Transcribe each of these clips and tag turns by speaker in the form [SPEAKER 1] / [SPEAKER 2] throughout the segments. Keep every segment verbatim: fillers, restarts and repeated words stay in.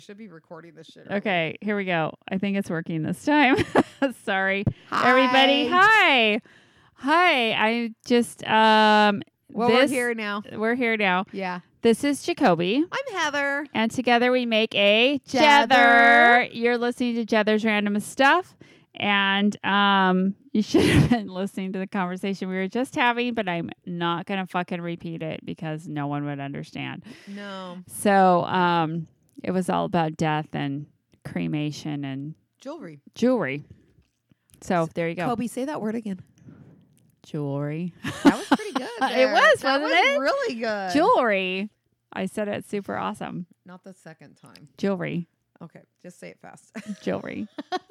[SPEAKER 1] Should be recording this shit.
[SPEAKER 2] Okay, here we go. I think it's working this time. Sorry,
[SPEAKER 1] Hi.
[SPEAKER 2] everybody. Hi, hi. I just um.
[SPEAKER 1] Well,
[SPEAKER 2] this,
[SPEAKER 1] we're here now.
[SPEAKER 2] We're here now.
[SPEAKER 1] Yeah.
[SPEAKER 2] This is Jacoby,
[SPEAKER 1] I'm Heather.
[SPEAKER 2] and together we make a
[SPEAKER 1] Jether.
[SPEAKER 2] Jether. You're listening to Jether's Random Stuff, and um, you should have been listening to the conversation we were just having, but I'm not gonna fucking repeat it because no one would understand.
[SPEAKER 1] No.
[SPEAKER 2] So um. It was all about death and cremation and
[SPEAKER 1] Jewelry.
[SPEAKER 2] jewelry. So there you go.
[SPEAKER 1] Kobe, say that word again.
[SPEAKER 2] Jewelry.
[SPEAKER 1] That was pretty good.
[SPEAKER 2] It
[SPEAKER 1] there.
[SPEAKER 2] was,
[SPEAKER 1] that
[SPEAKER 2] wasn't
[SPEAKER 1] was
[SPEAKER 2] it?
[SPEAKER 1] really good.
[SPEAKER 2] Jewelry. I said it super awesome.
[SPEAKER 1] Not the second time.
[SPEAKER 2] Jewelry.
[SPEAKER 1] Okay, just say it fast.
[SPEAKER 2] Jewelry.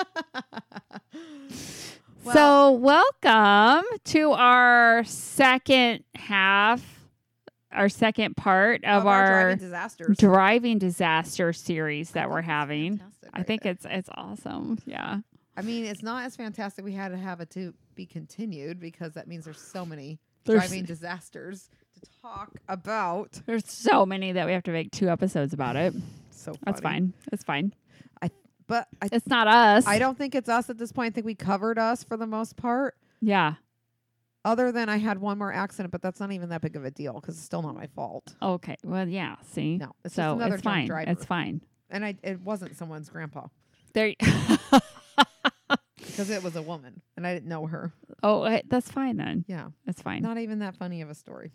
[SPEAKER 1] Well-
[SPEAKER 2] so welcome to our second half, our second part of,
[SPEAKER 1] Of our,
[SPEAKER 2] our
[SPEAKER 1] driving disasters.
[SPEAKER 2] driving disaster series that
[SPEAKER 1] I
[SPEAKER 2] we're
[SPEAKER 1] think it's
[SPEAKER 2] having.
[SPEAKER 1] fantastic
[SPEAKER 2] I
[SPEAKER 1] right
[SPEAKER 2] think
[SPEAKER 1] there.
[SPEAKER 2] it's it's awesome. Yeah.
[SPEAKER 1] I mean, it's not as fantastic. We had to have it to be continued because that means there's so many
[SPEAKER 2] There's-
[SPEAKER 1] driving disasters to talk about.
[SPEAKER 2] There's so many that we have to make two episodes about it.
[SPEAKER 1] So funny.
[SPEAKER 2] That's fine. It's fine.
[SPEAKER 1] But I,
[SPEAKER 2] It's not us.
[SPEAKER 1] I don't think it's us at this point. I think we covered us for the most part.
[SPEAKER 2] Yeah.
[SPEAKER 1] Other than I had one more accident, but that's not even that big of a deal because it's still not my fault.
[SPEAKER 2] Okay. Well, yeah. See.
[SPEAKER 1] No, it's just
[SPEAKER 2] so
[SPEAKER 1] another
[SPEAKER 2] it's
[SPEAKER 1] drunk
[SPEAKER 2] fine.
[SPEAKER 1] driver.
[SPEAKER 2] It's fine.
[SPEAKER 1] And I, it wasn't someone's grandpa
[SPEAKER 2] There.
[SPEAKER 1] because it was a woman and I didn't know her.
[SPEAKER 2] oh, eh, that's fine then.
[SPEAKER 1] Yeah,
[SPEAKER 2] That's fine.
[SPEAKER 1] not even that funny of a story.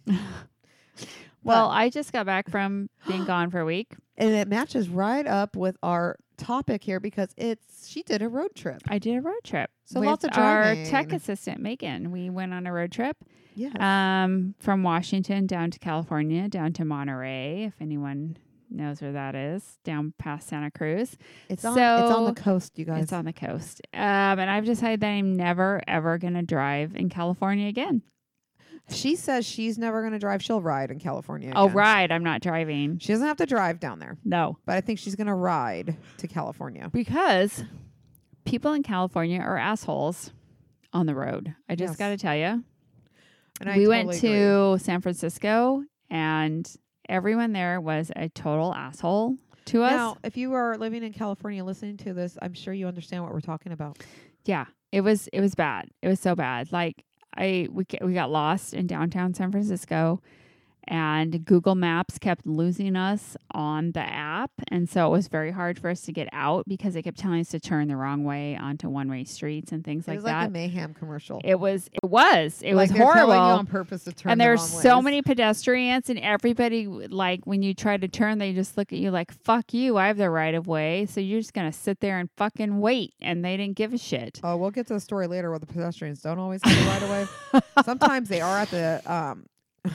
[SPEAKER 2] well,
[SPEAKER 1] But-
[SPEAKER 2] I just got back from being gone for a week.
[SPEAKER 1] And it matches right up with our topic here because it's she did a road trip.
[SPEAKER 2] I did a road trip.
[SPEAKER 1] So
[SPEAKER 2] with
[SPEAKER 1] lots of
[SPEAKER 2] our
[SPEAKER 1] driving.
[SPEAKER 2] tech assistant Megan. We went on a road trip
[SPEAKER 1] Yes.
[SPEAKER 2] um, from Washington down to California, down to Monterey. If anyone knows where that is, down past Santa Cruz.
[SPEAKER 1] it's on it's on
[SPEAKER 2] so
[SPEAKER 1] the coast, you guys.
[SPEAKER 2] It's on the coast. Um, and I've decided that I'm never, ever going to drive in California again.
[SPEAKER 1] She says she's never going to drive. She'll ride in California.
[SPEAKER 2] Oh,
[SPEAKER 1] again.
[SPEAKER 2] right. I'm not driving.
[SPEAKER 1] She doesn't have to drive down there,
[SPEAKER 2] No.
[SPEAKER 1] but I think she's going to ride to California.
[SPEAKER 2] Because people in California are assholes on the road. I just
[SPEAKER 1] Yes.
[SPEAKER 2] got to tell you.
[SPEAKER 1] And I
[SPEAKER 2] we
[SPEAKER 1] totally
[SPEAKER 2] went
[SPEAKER 1] agree.
[SPEAKER 2] to San Francisco and everyone there was a total asshole to us.
[SPEAKER 1] Now, if you are living in California listening to this, I'm sure you understand what we're talking about.
[SPEAKER 2] Yeah, it was it was bad. It was so bad. Like I we ca- we got lost in downtown San Francisco, and Google Maps kept losing us on the app, and so it was very hard for us to get out because it kept telling us to turn the wrong way onto one-way streets and things
[SPEAKER 1] It
[SPEAKER 2] like
[SPEAKER 1] was like
[SPEAKER 2] that.
[SPEAKER 1] a Mayhem commercial.
[SPEAKER 2] it was it was it
[SPEAKER 1] like
[SPEAKER 2] was
[SPEAKER 1] they're telling you
[SPEAKER 2] horrible.
[SPEAKER 1] on purpose to turn
[SPEAKER 2] And
[SPEAKER 1] the
[SPEAKER 2] there's
[SPEAKER 1] wrong
[SPEAKER 2] so
[SPEAKER 1] ways.
[SPEAKER 2] many pedestrians, and everybody, like, when you try to turn, they just look at you like, fuck you, I have the right of way. So you're just going to sit there and fucking wait. And they didn't give a shit.
[SPEAKER 1] Oh, we'll get to the story later where the pedestrians don't always have the right of way. Sometimes they are at the um,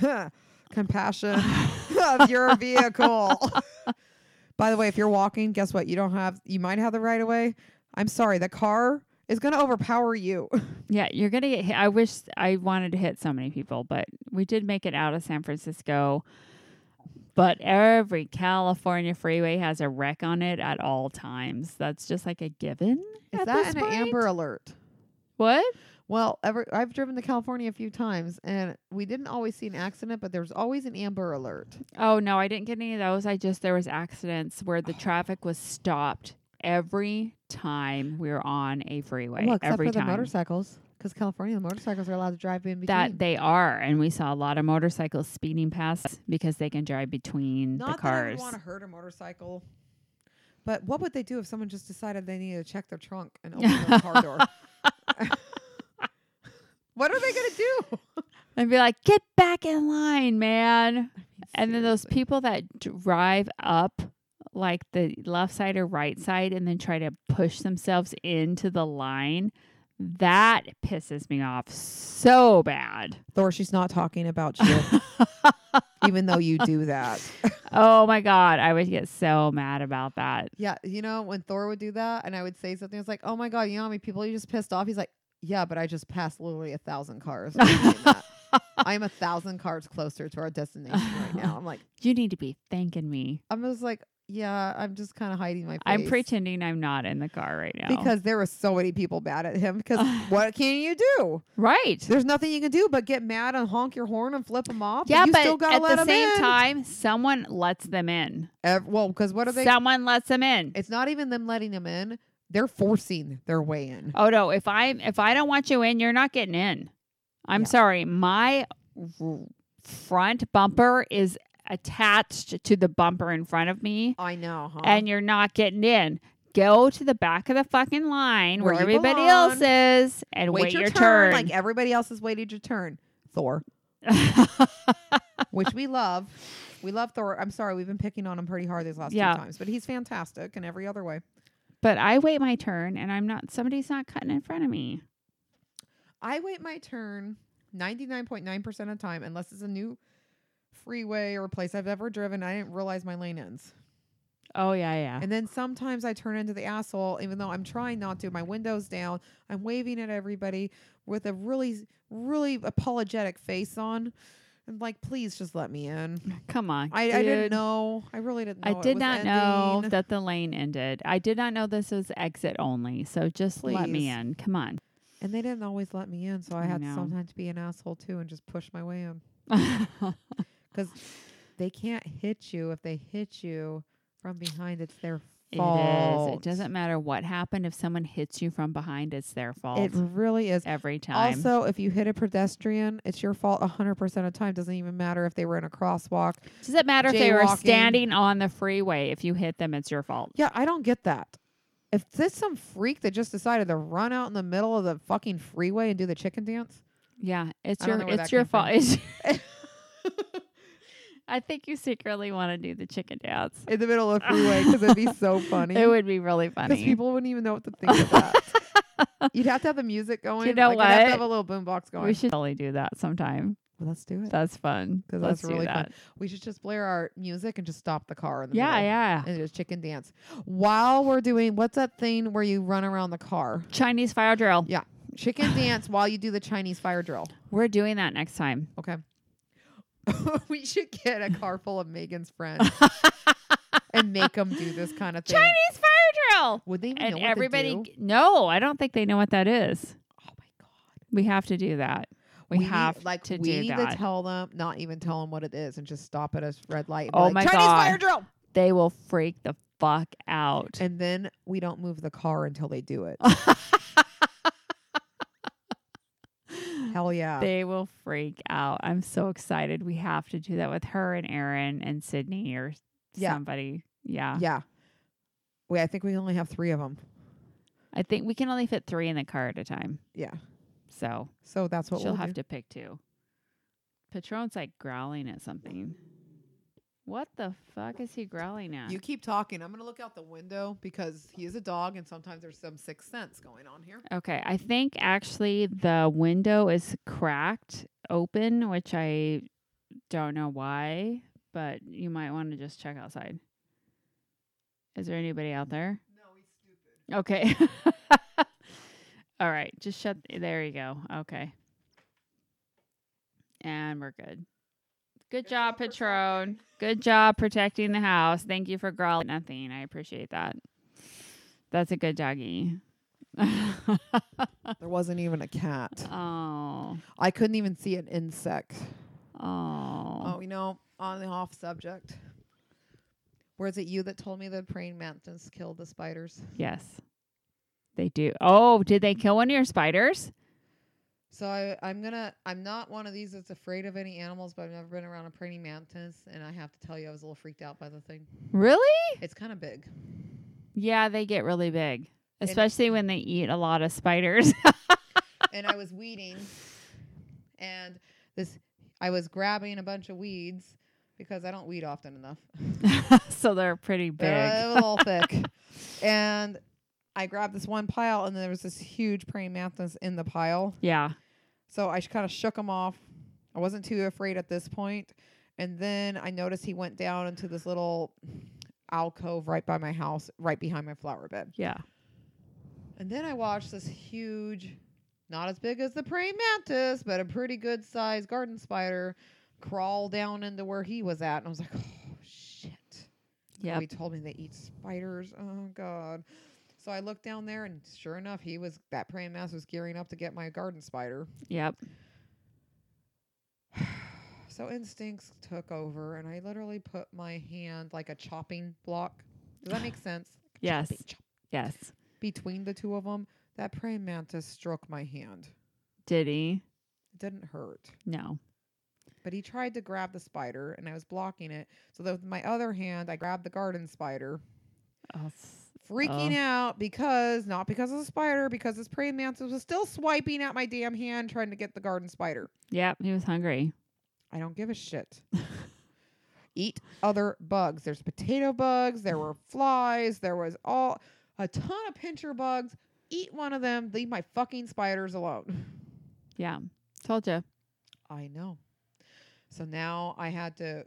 [SPEAKER 1] compassion of your vehicle. By the way, if you're walking, guess what? You don't have, you might have the right of way. I'm sorry, the car is going to overpower you.
[SPEAKER 2] Yeah, you're going to get hit. I wish I wanted to hit so many people, but we did make it out of San Francisco. But every California freeway has a wreck on it at all times. That's just like a given.
[SPEAKER 1] Is
[SPEAKER 2] at
[SPEAKER 1] that
[SPEAKER 2] this
[SPEAKER 1] an
[SPEAKER 2] point.
[SPEAKER 1] Amber Alert?
[SPEAKER 2] What?
[SPEAKER 1] Well, ever, I've driven to California a few times, and we didn't always see an accident, but there was always an Amber Alert.
[SPEAKER 2] Oh, no, I didn't get any of those. I just, there was accidents where the traffic was stopped every time we were on a freeway.
[SPEAKER 1] Well, except
[SPEAKER 2] every
[SPEAKER 1] for the
[SPEAKER 2] time.
[SPEAKER 1] motorcycles, because California, the motorcycles are allowed to drive in between.
[SPEAKER 2] That they are. And we saw a lot of motorcycles speeding past because they can drive between
[SPEAKER 1] Not
[SPEAKER 2] the
[SPEAKER 1] that I would
[SPEAKER 2] cars.
[SPEAKER 1] want to hurt a motorcycle, but what would they do if someone just decided they needed to check their trunk and open the car door? What are they going to do?
[SPEAKER 2] And be like, get back in line, man. And then those
[SPEAKER 1] Seriously.
[SPEAKER 2] people that drive up like the left side or right side and then try to push themselves into the line, that pisses me off so bad.
[SPEAKER 1] Thor, she's not talking about you, even though you do that.
[SPEAKER 2] Oh my God. I would get so mad about that.
[SPEAKER 1] Yeah, you know, when Thor would do that and I would say something, it's like, oh my God, you know how many people you just pissed off? He's like, yeah, but I just passed literally a thousand cars. I'm a thousand cars closer to our destination right now. I'm like,
[SPEAKER 2] You need to be thanking me.
[SPEAKER 1] I'm just like, Yeah, I'm just kind of hiding my face.
[SPEAKER 2] I'm pretending I'm not in the car right now.
[SPEAKER 1] Because there were so many people mad at him. Because what can you do?
[SPEAKER 2] Right.
[SPEAKER 1] There's nothing you can do but get mad and honk your horn and flip them off.
[SPEAKER 2] Yeah,
[SPEAKER 1] you
[SPEAKER 2] but
[SPEAKER 1] still gotta
[SPEAKER 2] at
[SPEAKER 1] let
[SPEAKER 2] the
[SPEAKER 1] 'em
[SPEAKER 2] same
[SPEAKER 1] in.
[SPEAKER 2] time, someone lets them in.
[SPEAKER 1] Ev- well, because what are they?
[SPEAKER 2] Someone lets them in.
[SPEAKER 1] It's not even them letting them in. They're forcing their way in.
[SPEAKER 2] Oh no! If I if I don't want you in, you're not getting in. I'm
[SPEAKER 1] Yeah.
[SPEAKER 2] sorry. My r- front bumper is attached to the bumper in front of me,
[SPEAKER 1] I know, huh?
[SPEAKER 2] and you're not getting in. Go to the back of the fucking line
[SPEAKER 1] Where
[SPEAKER 2] where,
[SPEAKER 1] you
[SPEAKER 2] everybody
[SPEAKER 1] belong.
[SPEAKER 2] else is and
[SPEAKER 1] wait,
[SPEAKER 2] wait,
[SPEAKER 1] your,
[SPEAKER 2] your
[SPEAKER 1] turn,
[SPEAKER 2] turn.
[SPEAKER 1] like everybody else has waited your turn. Thor, which we love. We love Thor. I'm sorry, we've been picking on him pretty hard these last
[SPEAKER 2] Yeah.
[SPEAKER 1] two times, but he's fantastic in every other way.
[SPEAKER 2] But I wait my turn, and I'm not. Somebody's not cutting in front of me.
[SPEAKER 1] I wait my turn ninety-nine point nine percent of the time, unless it's a new freeway or place I've ever driven. I didn't realize my lane ends.
[SPEAKER 2] Oh yeah, yeah.
[SPEAKER 1] And then sometimes I turn into the asshole, even though I'm trying not to. My window's down. I'm waving at everybody with a really, really apologetic face on. And like, please just let me in.
[SPEAKER 2] Come on,
[SPEAKER 1] I, I didn't
[SPEAKER 2] dude.
[SPEAKER 1] know. I really didn't know.
[SPEAKER 2] I
[SPEAKER 1] it
[SPEAKER 2] did
[SPEAKER 1] was
[SPEAKER 2] not know
[SPEAKER 1] ending.
[SPEAKER 2] that the lane ended. I did not know this was exit only. So just let me
[SPEAKER 1] Please.
[SPEAKER 2] in. Come on.
[SPEAKER 1] And they didn't always let me in, so I
[SPEAKER 2] I
[SPEAKER 1] had to
[SPEAKER 2] know.
[SPEAKER 1] sometimes be an asshole too and just push my way in. Because they can't hit you. If they hit you from behind, it's their
[SPEAKER 2] It
[SPEAKER 1] fault.
[SPEAKER 2] is. It doesn't matter what happened. If someone hits you from behind, it's their fault.
[SPEAKER 1] It really is.
[SPEAKER 2] Every time.
[SPEAKER 1] Also, if you hit a pedestrian, it's your fault one hundred percent of the time. Doesn't even matter if they were in a crosswalk.
[SPEAKER 2] Does it matter if they were
[SPEAKER 1] jaywalking.
[SPEAKER 2] standing on the freeway? If you hit them, it's your fault.
[SPEAKER 1] Yeah, I don't get that. If there's some freak that just decided to run out in the middle of the fucking freeway and do the chicken dance,
[SPEAKER 2] Yeah, it's
[SPEAKER 1] I don't
[SPEAKER 2] your
[SPEAKER 1] know where
[SPEAKER 2] it's
[SPEAKER 1] that
[SPEAKER 2] your
[SPEAKER 1] came
[SPEAKER 2] fault.
[SPEAKER 1] from.
[SPEAKER 2] It's- I think you secretly want to do the chicken dance.
[SPEAKER 1] in the middle of the freeway, because it'd be so funny.
[SPEAKER 2] It would be really
[SPEAKER 1] Because
[SPEAKER 2] funny.
[SPEAKER 1] people wouldn't even know what to think of that. You'd have to have the music going.
[SPEAKER 2] You know
[SPEAKER 1] like, You'd have to
[SPEAKER 2] what?
[SPEAKER 1] have a little boombox going.
[SPEAKER 2] We should totally do that sometime.
[SPEAKER 1] Well, let's do it.
[SPEAKER 2] That's fun.
[SPEAKER 1] 'Cause
[SPEAKER 2] Let's
[SPEAKER 1] that's
[SPEAKER 2] do
[SPEAKER 1] really
[SPEAKER 2] that.
[SPEAKER 1] fun. We should just blare our music and just stop the car in the
[SPEAKER 2] Yeah,
[SPEAKER 1] middle.
[SPEAKER 2] yeah.
[SPEAKER 1] And just chicken dance. While we're doing, what's that thing where you run around the car?
[SPEAKER 2] Chinese fire drill.
[SPEAKER 1] Yeah. Chicken dance while you do the Chinese fire drill.
[SPEAKER 2] We're doing that next time.
[SPEAKER 1] Okay. We should get a car full of Megan's friends and make them do this kind of thing.
[SPEAKER 2] Chinese fire drill.
[SPEAKER 1] Would they even
[SPEAKER 2] And
[SPEAKER 1] know what
[SPEAKER 2] everybody,
[SPEAKER 1] to do?
[SPEAKER 2] g- no, I don't think they know what that is.
[SPEAKER 1] Oh my God.
[SPEAKER 2] We have to do that. We,
[SPEAKER 1] need-
[SPEAKER 2] have
[SPEAKER 1] like
[SPEAKER 2] to
[SPEAKER 1] we
[SPEAKER 2] do
[SPEAKER 1] need
[SPEAKER 2] that.
[SPEAKER 1] to tell them, not even tell them what it is, and just stop at a red light. And be
[SPEAKER 2] Oh
[SPEAKER 1] like,
[SPEAKER 2] my
[SPEAKER 1] Chinese
[SPEAKER 2] God.
[SPEAKER 1] fire drill.
[SPEAKER 2] They will freak the fuck out.
[SPEAKER 1] And then we don't move the car until they do it. Hell yeah.
[SPEAKER 2] They will freak out. I'm so excited. We have to do that with her and Aaron and Sydney or
[SPEAKER 1] Yeah.
[SPEAKER 2] somebody. Yeah.
[SPEAKER 1] Yeah. Wait, I think we only have three of them.
[SPEAKER 2] I think we can only fit three in the car at a time.
[SPEAKER 1] Yeah.
[SPEAKER 2] So
[SPEAKER 1] So that's what
[SPEAKER 2] she'll
[SPEAKER 1] we'll
[SPEAKER 2] have
[SPEAKER 1] do.
[SPEAKER 2] to pick two. Patron's like growling at something. What the fuck is he growling at?
[SPEAKER 1] You keep talking. I'm going to look out the window because he is a dog and sometimes there's some sixth sense going on here.
[SPEAKER 2] Okay, I think actually the window is cracked open, which I don't know why, but you might want to just check outside. Is there anybody out there?
[SPEAKER 1] No, he's stupid.
[SPEAKER 2] Okay. All right, just shut. There you go. Okay. And we're good. Good,
[SPEAKER 1] Good
[SPEAKER 2] job,
[SPEAKER 1] job
[SPEAKER 2] Patron.
[SPEAKER 1] protecting.
[SPEAKER 2] Good job protecting the house. Thank you for growling nothing. I appreciate that. That's a good doggy.
[SPEAKER 1] There wasn't even a cat.
[SPEAKER 2] Oh.
[SPEAKER 1] I couldn't even see an insect.
[SPEAKER 2] Oh.
[SPEAKER 1] Oh, you know, on the off subject. Was it you that told me the praying mantis killed the spiders?
[SPEAKER 2] Yes. They do. Oh, did they kill one of your spiders?
[SPEAKER 1] So I, I'm gonna. I'm not one of these that's afraid of any animals, but I've never been around a praying mantis, and I have to tell you, I was a little freaked out by the thing.
[SPEAKER 2] Really?
[SPEAKER 1] It's kind of big.
[SPEAKER 2] Yeah, they get really big,
[SPEAKER 1] And-
[SPEAKER 2] especially when they eat a lot of spiders.
[SPEAKER 1] And I was weeding, and this I was grabbing a bunch of weeds because I don't weed often enough.
[SPEAKER 2] So they're pretty big.
[SPEAKER 1] They're a little thick, and I grabbed this one pile, and there was this huge praying mantis in the pile.
[SPEAKER 2] Yeah.
[SPEAKER 1] So I kind of shook him off. I wasn't too afraid at this point. And then I noticed he went down into this little alcove right by my house, right behind my flower bed.
[SPEAKER 2] Yeah.
[SPEAKER 1] And then I watched this huge, not as big as the praying mantis, but a pretty good sized garden spider crawl down into where he was at. And I was like, oh, shit.
[SPEAKER 2] Yep.
[SPEAKER 1] He told me they eat spiders. Oh God. So I looked down there, and sure enough, he was that praying mantis was gearing up to get my garden spider.
[SPEAKER 2] Yep.
[SPEAKER 1] So instincts took over, and I literally put my hand like a chopping block. Does that make sense?
[SPEAKER 2] Yes.
[SPEAKER 1] Chopping, chop.
[SPEAKER 2] Yes.
[SPEAKER 1] Between the two of them, that praying mantis stroked my hand.
[SPEAKER 2] Did he?
[SPEAKER 1] It didn't hurt.
[SPEAKER 2] No.
[SPEAKER 1] But he tried to grab the spider, and I was blocking it. So with my other hand, I grabbed the garden spider.
[SPEAKER 2] Oh, s-
[SPEAKER 1] Freaking
[SPEAKER 2] oh.
[SPEAKER 1] out because, not because of the spider, because this praying mantis was still swiping at my damn hand trying to get the garden spider.
[SPEAKER 2] Yep. He was hungry.
[SPEAKER 1] I don't give a shit. Eat other bugs. There's potato bugs. There were flies. There was all a ton of pincher bugs. Eat one of them. Leave my fucking spiders alone.
[SPEAKER 2] Yeah. Told you.
[SPEAKER 1] I know. So now I had to.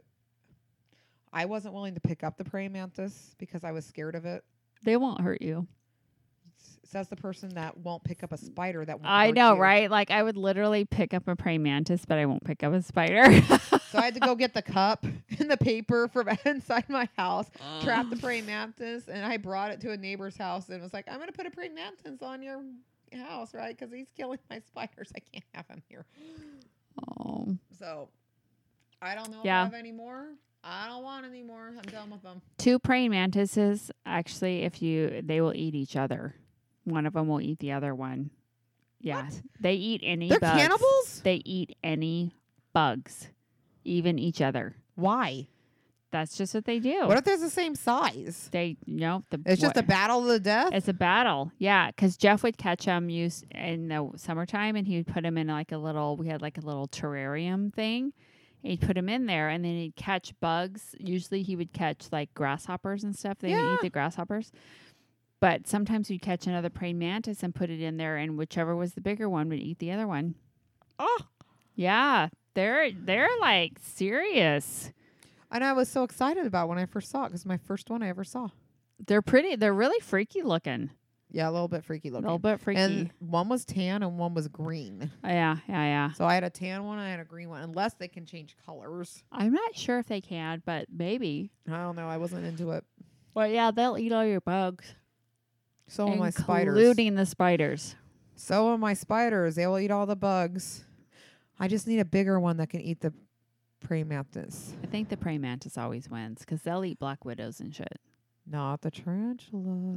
[SPEAKER 1] I wasn't willing to pick up the praying mantis because I was scared of it.
[SPEAKER 2] They won't hurt you.
[SPEAKER 1] S- Says the person that won't pick up a spider that won't
[SPEAKER 2] I
[SPEAKER 1] hurt
[SPEAKER 2] know,
[SPEAKER 1] you.
[SPEAKER 2] right? Like I would literally pick up a praying mantis, but I won't pick up a spider.
[SPEAKER 1] So I had to go get the cup and the paper from inside my house, trap the praying mantis, and I brought it to a neighbor's house and was like, I'm going to put a praying mantis on your house, right? Because he's killing my spiders. I can't have him here.
[SPEAKER 2] Oh.
[SPEAKER 1] So I don't know
[SPEAKER 2] Yeah.
[SPEAKER 1] if I have any more. I don't want any more. I'm done with them.
[SPEAKER 2] Two praying mantises, actually, if you, they will eat each other. One of them will eat the other one. Yeah.
[SPEAKER 1] What?
[SPEAKER 2] They eat any
[SPEAKER 1] They're
[SPEAKER 2] bugs.
[SPEAKER 1] cannibals?
[SPEAKER 2] They eat any bugs, even each other.
[SPEAKER 1] Why?
[SPEAKER 2] That's just what they do.
[SPEAKER 1] What if there's the same size?
[SPEAKER 2] They, you know, the,
[SPEAKER 1] It's just a
[SPEAKER 2] what-
[SPEAKER 1] battle to the death?
[SPEAKER 2] It's a battle. Yeah. Because Jeff would catch them use in the summertime and he would put them in like a little, we had like a little terrarium thing. He'd put them in there and then he'd catch bugs. Usually he would catch like grasshoppers and stuff. They would
[SPEAKER 1] Yeah.
[SPEAKER 2] eat the grasshoppers. But sometimes we'd catch another praying mantis and put it in there, and whichever was the bigger one would eat the other one.
[SPEAKER 1] Oh.
[SPEAKER 2] Yeah. They're they're like serious.
[SPEAKER 1] And I was so excited about when I first saw it because my first one I ever saw.
[SPEAKER 2] They're pretty. They're really freaky looking.
[SPEAKER 1] Yeah, a little bit freaky
[SPEAKER 2] A
[SPEAKER 1] looking.
[SPEAKER 2] little bit freaky.
[SPEAKER 1] And one was tan and one was green.
[SPEAKER 2] yeah, yeah, yeah.
[SPEAKER 1] So I had a tan one and I had a green one, unless they can change colors.
[SPEAKER 2] I'm not sure if they can, but maybe.
[SPEAKER 1] I don't know. I wasn't into it.
[SPEAKER 2] Well, yeah, they'll eat all your bugs,
[SPEAKER 1] So are my spiders.
[SPEAKER 2] including the spiders.
[SPEAKER 1] So are my spiders. They will eat all the bugs. I just need a bigger one that can eat the praying mantis.
[SPEAKER 2] I think the praying mantis always wins because they'll eat black widows and shit.
[SPEAKER 1] Not the tarantula.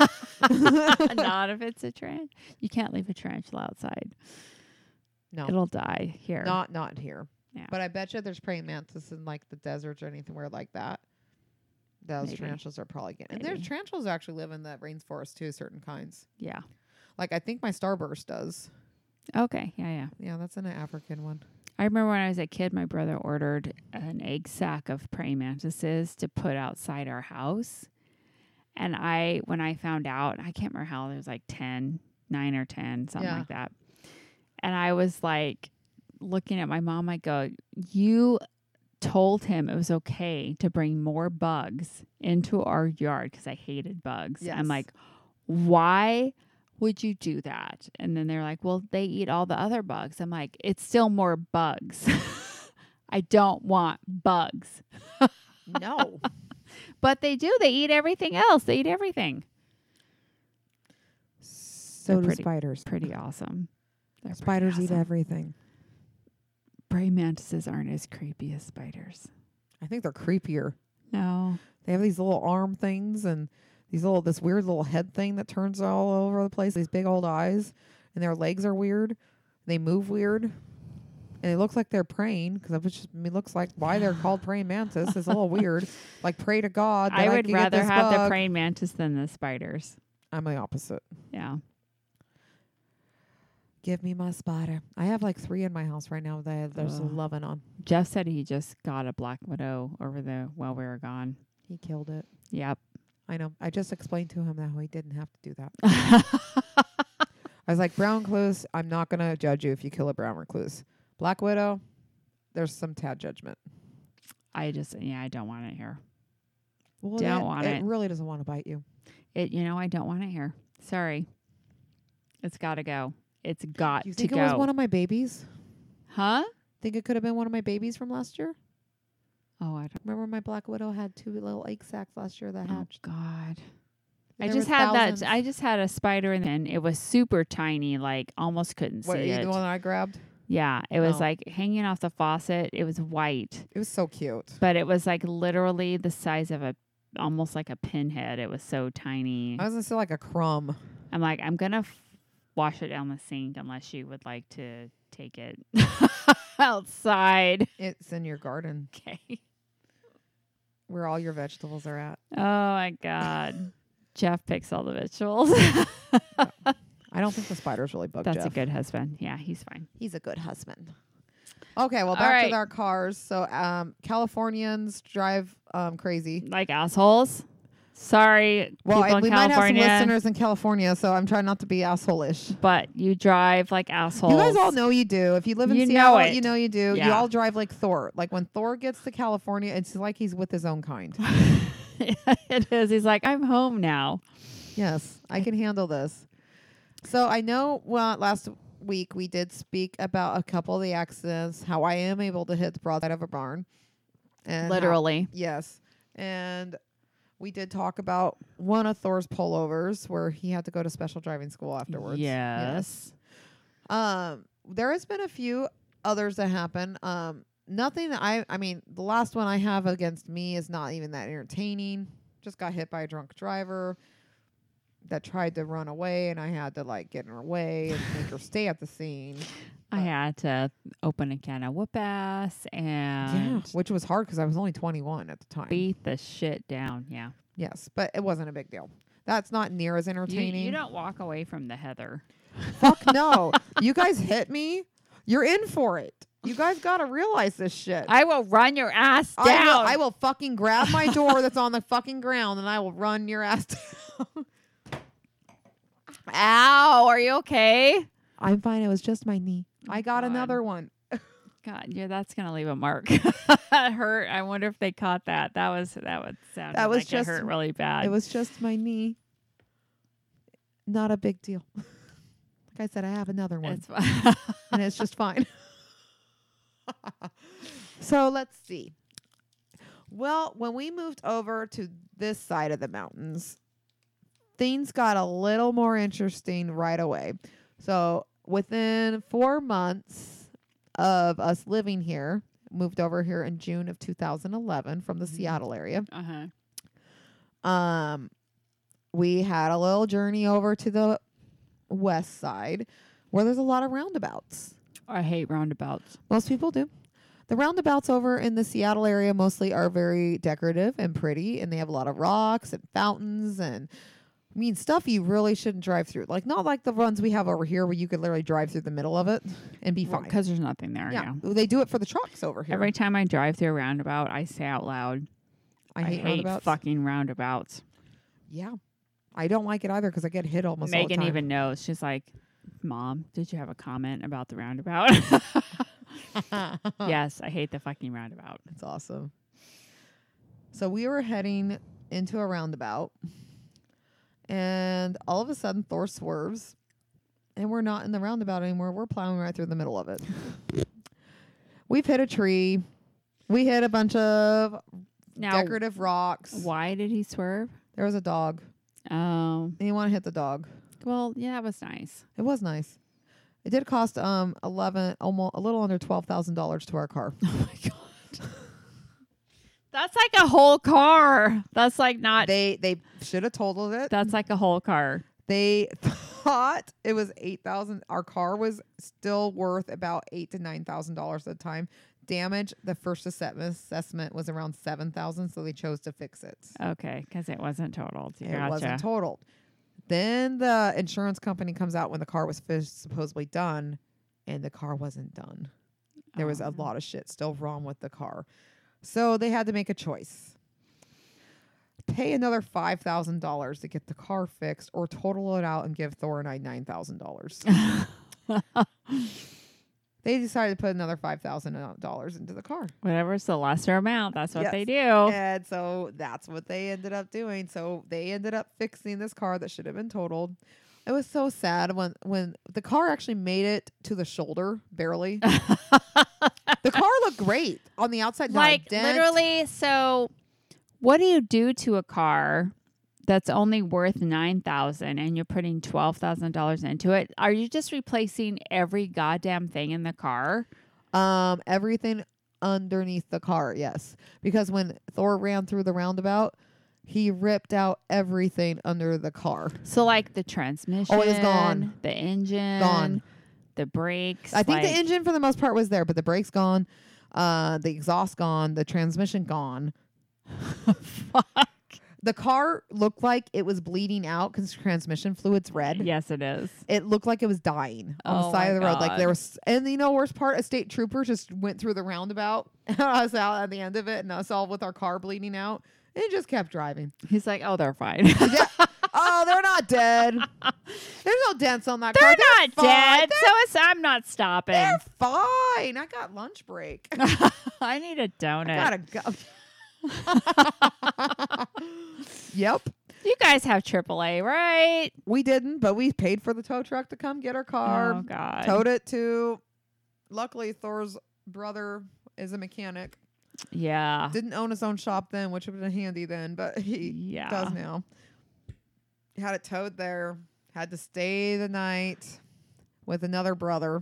[SPEAKER 2] Not if it's a tarantula. You can't leave a tarantula outside.
[SPEAKER 1] No.
[SPEAKER 2] It'll die here.
[SPEAKER 1] Not not here.
[SPEAKER 2] Yeah.
[SPEAKER 1] But I bet you there's praying mantis in like the deserts or anything where like that. Those
[SPEAKER 2] Maybe.
[SPEAKER 1] tarantulas are probably getting. And there's
[SPEAKER 2] Maybe.
[SPEAKER 1] tarantulas actually live in the rainforest too, certain kinds.
[SPEAKER 2] Yeah.
[SPEAKER 1] Like I think my starburst does.
[SPEAKER 2] Okay. Yeah, yeah.
[SPEAKER 1] Yeah, that's an African one.
[SPEAKER 2] I remember when I was a kid, my brother ordered an egg sack of praying mantises to put outside our house. And I, when I found out, I can't remember how, there was like ten, nine or ten, something
[SPEAKER 1] Yeah.
[SPEAKER 2] like that. And I was like looking at my mom, I go, you told him it was okay to bring more bugs into our yard because I hated bugs.
[SPEAKER 1] Yes.
[SPEAKER 2] I'm like, why would you do that? And then they're like, well, they eat all the other bugs. I'm like, it's still more bugs. I don't want bugs.
[SPEAKER 1] No.
[SPEAKER 2] But they do. They eat everything else. They eat everything.
[SPEAKER 1] So
[SPEAKER 2] They're
[SPEAKER 1] do
[SPEAKER 2] pretty-
[SPEAKER 1] spiders.
[SPEAKER 2] Pretty awesome. They're pretty
[SPEAKER 1] Spiders eat
[SPEAKER 2] awesome.
[SPEAKER 1] everything.
[SPEAKER 2] Praying mantises aren't as creepy as spiders.
[SPEAKER 1] I think they're creepier.
[SPEAKER 2] No.
[SPEAKER 1] They have these little arm things and these little this weird little head thing that turns all over the place. These big old eyes, and their legs are weird. They move weird, and it looks like they're praying because it just I mean, looks like why they're called praying mantis is a little weird. Like pray to God. That
[SPEAKER 2] I
[SPEAKER 1] I
[SPEAKER 2] would
[SPEAKER 1] can get
[SPEAKER 2] rather
[SPEAKER 1] this
[SPEAKER 2] have the
[SPEAKER 1] bug.
[SPEAKER 2] praying mantis than the spiders.
[SPEAKER 1] I'm the opposite.
[SPEAKER 2] Yeah.
[SPEAKER 1] Give me my spider. I have like three in my house right now that there's
[SPEAKER 2] Ugh.
[SPEAKER 1] loving on.
[SPEAKER 2] Jeff said he just got a black widow over the while we were gone.
[SPEAKER 1] He killed it.
[SPEAKER 2] Yep.
[SPEAKER 1] I know. I just explained to him that he didn't have to do that. I was like, brown recluse, I'm not going to judge you if you kill a brown recluse. Black widow, there's some tad judgment.
[SPEAKER 2] I just, yeah, I don't want it here.
[SPEAKER 1] Well,
[SPEAKER 2] Don't
[SPEAKER 1] it,
[SPEAKER 2] want
[SPEAKER 1] it
[SPEAKER 2] it.
[SPEAKER 1] really doesn't want to bite you.
[SPEAKER 2] It, you know, I don't want it here. Sorry. It's got to go. It's got
[SPEAKER 1] Do you
[SPEAKER 2] to
[SPEAKER 1] think it
[SPEAKER 2] go.
[SPEAKER 1] was one of my babies?
[SPEAKER 2] Huh?
[SPEAKER 1] Think it could have been one of my babies from last year?
[SPEAKER 2] Oh, I don't.
[SPEAKER 1] Remember my Black Widow had two little egg sacs last year that
[SPEAKER 2] Oh
[SPEAKER 1] hatched.
[SPEAKER 2] God. I
[SPEAKER 1] There
[SPEAKER 2] just
[SPEAKER 1] were
[SPEAKER 2] had
[SPEAKER 1] thousands.
[SPEAKER 2] that. I just had a spider, and then it was super tiny, like almost couldn't
[SPEAKER 1] What,
[SPEAKER 2] see
[SPEAKER 1] you
[SPEAKER 2] it.
[SPEAKER 1] the one I grabbed?
[SPEAKER 2] Yeah, it was
[SPEAKER 1] Oh.
[SPEAKER 2] like hanging off the faucet. It was white,
[SPEAKER 1] It was so cute.
[SPEAKER 2] but it was like literally the size of a, almost like a pinhead. It was so tiny.
[SPEAKER 1] I was gonna say like a crumb.
[SPEAKER 2] I'm like, I'm gonna f- wash it down the sink unless you would like to take it outside.
[SPEAKER 1] It's in your garden
[SPEAKER 2] Okay.
[SPEAKER 1] where all your vegetables are at.
[SPEAKER 2] Oh my God. Jeff picks all the vegetables.
[SPEAKER 1] I don't think the spiders really bug
[SPEAKER 2] That's
[SPEAKER 1] Jeff.
[SPEAKER 2] a good husband. Yeah, he's fine.
[SPEAKER 1] He's a good husband. Okay, well,
[SPEAKER 2] All
[SPEAKER 1] back
[SPEAKER 2] right.
[SPEAKER 1] to our cars. So, um, Californians drive um, crazy.
[SPEAKER 2] Like assholes. Sorry,
[SPEAKER 1] Well,
[SPEAKER 2] people
[SPEAKER 1] I,
[SPEAKER 2] in
[SPEAKER 1] we might have some
[SPEAKER 2] California,
[SPEAKER 1] listeners in California, so I'm trying not to be asshole-ish.
[SPEAKER 2] but you drive like assholes.
[SPEAKER 1] You guys all know you do. If you live in
[SPEAKER 2] You know
[SPEAKER 1] Seattle,
[SPEAKER 2] it.
[SPEAKER 1] you know you do. You
[SPEAKER 2] Yeah.
[SPEAKER 1] all drive like Thor. Like when Thor gets to California, it's like he's with his own kind.
[SPEAKER 2] It is. He's like, I'm home now.
[SPEAKER 1] Yes, I can handle this. So I know well, last week we did speak about a couple of the accidents, how I am able to hit the broadside of a barn. And how-
[SPEAKER 2] Literally.
[SPEAKER 1] yes. And we did talk about one of Thor's pullovers where he had to go to special driving school afterwards.
[SPEAKER 2] Yes.
[SPEAKER 1] Um, there has been a few others that happen. Um, nothing that I, I mean, the last one I have against me is not even that entertaining. Just got hit by a drunk driver that tried to run away, and I had to like get in her way and make her stay at the scene.
[SPEAKER 2] I had to open a can of whoop ass and
[SPEAKER 1] Yeah, which was hard because I was only twenty-one at the time.
[SPEAKER 2] beat the shit down. Yeah.
[SPEAKER 1] Yes, but it wasn't a big deal. That's not near as
[SPEAKER 2] You,
[SPEAKER 1] entertaining.
[SPEAKER 2] you don't walk away from the heather.
[SPEAKER 1] Fuck no. You guys hit me. You're in for it. You guys got to realize this shit.
[SPEAKER 2] I will run your ass down.
[SPEAKER 1] I will, I will fucking grab my door that's on the fucking ground and I will run your ass down.
[SPEAKER 2] Ow, are you okay?
[SPEAKER 1] I'm fine. It was just my knee. I got
[SPEAKER 2] God.
[SPEAKER 1] another one.
[SPEAKER 2] God, yeah, that's gonna leave a mark. It hurt. I wonder if they caught that. That was that would sound
[SPEAKER 1] That was
[SPEAKER 2] like
[SPEAKER 1] just-
[SPEAKER 2] it hurt really bad.
[SPEAKER 1] It was just my knee. Not a big deal. Like I said, I have another one.
[SPEAKER 2] It's fine.
[SPEAKER 1] And it's just fine. So let's see. Well, when we moved over to this side of the mountains, things got a little more interesting right away. So within four months of us living here, moved over here in June of two thousand eleven from the
[SPEAKER 2] Mhm.
[SPEAKER 1] Seattle area.
[SPEAKER 2] uh-huh.
[SPEAKER 1] Um, we had a little journey over to the west side where there's a lot of roundabouts.
[SPEAKER 2] I hate roundabouts.
[SPEAKER 1] Most people do. The roundabouts over in the Seattle area mostly are very decorative and pretty, and they have a lot of rocks and fountains and I mean stuff you really shouldn't drive through. Like not like the ones we have over here where you could literally drive through the middle of it and be fine.
[SPEAKER 2] Because there's nothing there.
[SPEAKER 1] Yeah,
[SPEAKER 2] Yeah.
[SPEAKER 1] they do it for the trucks over here.
[SPEAKER 2] Every time I drive through a roundabout, I say out loud,
[SPEAKER 1] I hate, roundabouts.
[SPEAKER 2] fucking roundabouts.
[SPEAKER 1] Yeah, I don't like it either because I get hit almost all the
[SPEAKER 2] Megan
[SPEAKER 1] time.
[SPEAKER 2] even knows. She's like, Mom, did you have a comment about the roundabout? Yes, I hate the fucking roundabout.
[SPEAKER 1] That's awesome. So we were heading into a roundabout, and all of a sudden Thor swerves, and we're not in the roundabout anymore. We're plowing right through the middle of it. We've hit a tree. We hit a bunch of
[SPEAKER 2] Now,
[SPEAKER 1] decorative rocks.
[SPEAKER 2] why did he swerve?
[SPEAKER 1] There was a dog.
[SPEAKER 2] Oh,
[SPEAKER 1] And you want to hit the dog.
[SPEAKER 2] well, yeah, it was nice.
[SPEAKER 1] It was nice. It did cost um eleven, almost a little under twelve thousand dollars to our car.
[SPEAKER 2] Oh my god, that's like a whole car. That's like not.
[SPEAKER 1] They they should have totaled it.
[SPEAKER 2] That's like a whole car.
[SPEAKER 1] They thought it was eight thousand. Our car was still worth about eight to nine thousand dollars at the time. Damage, the first assessment assessment was around seven thousand, so they chose to fix it.
[SPEAKER 2] Okay, because it wasn't totaled.
[SPEAKER 1] It
[SPEAKER 2] Gotcha.
[SPEAKER 1] wasn't totaled. Then the insurance company comes out when the car was fish- supposedly done, and the car wasn't done. There was a
[SPEAKER 2] Oh.
[SPEAKER 1] lot of shit still wrong with the car, so they had to make a choice: pay another five thousand dollars to get the car fixed, or total it out and give Thor and I nine thousand dollars. They decided to put another five thousand dollars into the car.
[SPEAKER 2] Whatever's the lesser amount, that's what
[SPEAKER 1] Yes.
[SPEAKER 2] they do.
[SPEAKER 1] And so that's what they ended up doing. So they ended up fixing this car that should have been totaled. It was so sad when, when the car actually made it to the shoulder, barely. The car looked great on the outside. Not a
[SPEAKER 2] Like
[SPEAKER 1] dent.
[SPEAKER 2] literally, so what do you do to a car that's only worth nine thousand and you're putting twelve thousand dollars into it? Are you just replacing every goddamn thing in the car?
[SPEAKER 1] Um, everything underneath the car, yes. Because when Thor ran through the roundabout, he ripped out everything under the car.
[SPEAKER 2] So like the transmission,
[SPEAKER 1] Oh, it was gone.
[SPEAKER 2] the engine,
[SPEAKER 1] Gone.
[SPEAKER 2] the brakes.
[SPEAKER 1] I think
[SPEAKER 2] like,
[SPEAKER 1] the engine for the most part was there, but the brakes gone, uh, the exhaust gone, the transmission gone.
[SPEAKER 2] Fuck.
[SPEAKER 1] The car looked like it was bleeding out because transmission fluid's red.
[SPEAKER 2] Yes, it is.
[SPEAKER 1] It looked like it was dying on
[SPEAKER 2] Oh
[SPEAKER 1] the side
[SPEAKER 2] my
[SPEAKER 1] of the road. Like
[SPEAKER 2] God.
[SPEAKER 1] there was, and you know, worst part, a state trooper just went through the roundabout. I was out at the end of it, and us all with our car bleeding out, and it just kept driving.
[SPEAKER 2] He's like, oh, they're fine.
[SPEAKER 1] Yeah. Oh, they're not dead. There's no dents on that
[SPEAKER 2] They're
[SPEAKER 1] car.
[SPEAKER 2] not
[SPEAKER 1] fine.
[SPEAKER 2] dead, so it's, I'm not stopping.
[SPEAKER 1] They're fine. I got lunch break.
[SPEAKER 2] I need a donut.
[SPEAKER 1] Gotta go. Yep.
[SPEAKER 2] You guys have triple A, right?
[SPEAKER 1] We didn't, but we paid for the tow truck to come get our car.
[SPEAKER 2] Oh God.
[SPEAKER 1] Towed it to. Luckily, Thor's brother is a mechanic.
[SPEAKER 2] Yeah.
[SPEAKER 1] Didn't own his own shop then, which would have been handy then, but he
[SPEAKER 2] Yeah.
[SPEAKER 1] does now. Had it towed there. Had to stay the night with another brother.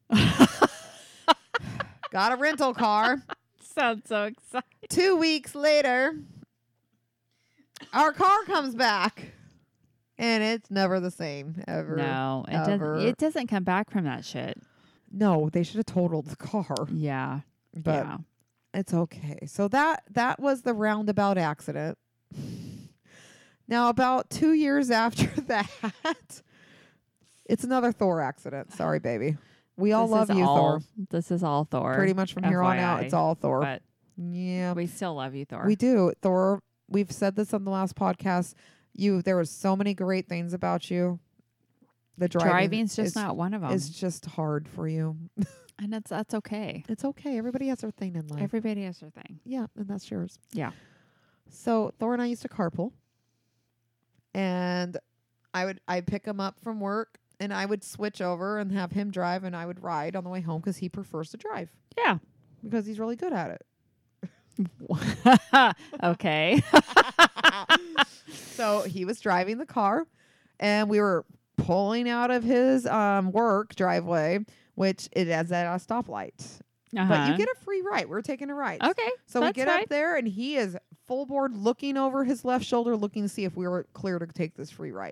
[SPEAKER 1] Got a rental car.
[SPEAKER 2] Sounds so exciting.
[SPEAKER 1] Two weeks later, our car comes back, and it's never the same ever.
[SPEAKER 2] No, it
[SPEAKER 1] ever.
[SPEAKER 2] doesn't. It doesn't come back from that shit.
[SPEAKER 1] No, they should have totaled the car,
[SPEAKER 2] Yeah.
[SPEAKER 1] but
[SPEAKER 2] yeah.
[SPEAKER 1] it's okay. So that that was the roundabout accident. Now, about two years after that, it's another Thor accident. Sorry, baby. We all
[SPEAKER 2] This
[SPEAKER 1] love
[SPEAKER 2] is
[SPEAKER 1] you,
[SPEAKER 2] all,
[SPEAKER 1] Thor.
[SPEAKER 2] This is all Thor.
[SPEAKER 1] Pretty much from here on out,
[SPEAKER 2] F Y I,
[SPEAKER 1] it's all Thor.
[SPEAKER 2] But
[SPEAKER 1] Yeah,
[SPEAKER 2] we still love you, Thor.
[SPEAKER 1] we do. Thor, we've said this on the last podcast. You, there was so many great things about you. The driving
[SPEAKER 2] Driving's just
[SPEAKER 1] is,
[SPEAKER 2] not one of them.
[SPEAKER 1] is just hard for you.
[SPEAKER 2] And that's that's okay.
[SPEAKER 1] It's okay. Everybody has their thing in life.
[SPEAKER 2] Everybody has their thing.
[SPEAKER 1] Yeah, and that's yours.
[SPEAKER 2] Yeah.
[SPEAKER 1] So Thor and I used to carpool, and I would I'd pick him up from work, and I would switch over and have him drive, and I would ride on the way home because he prefers to drive
[SPEAKER 2] Yeah.
[SPEAKER 1] because he's really good at it.
[SPEAKER 2] Okay.
[SPEAKER 1] So he was driving the car, and we were pulling out of his um, work driveway, which it is at a stoplight.
[SPEAKER 2] Uh-huh.
[SPEAKER 1] But you get a free ride. We're taking a ride.
[SPEAKER 2] Okay.
[SPEAKER 1] So we
[SPEAKER 2] that's
[SPEAKER 1] get
[SPEAKER 2] fine.
[SPEAKER 1] up there, and he is full board looking over his left shoulder, looking to see if we were clear to take this free ride.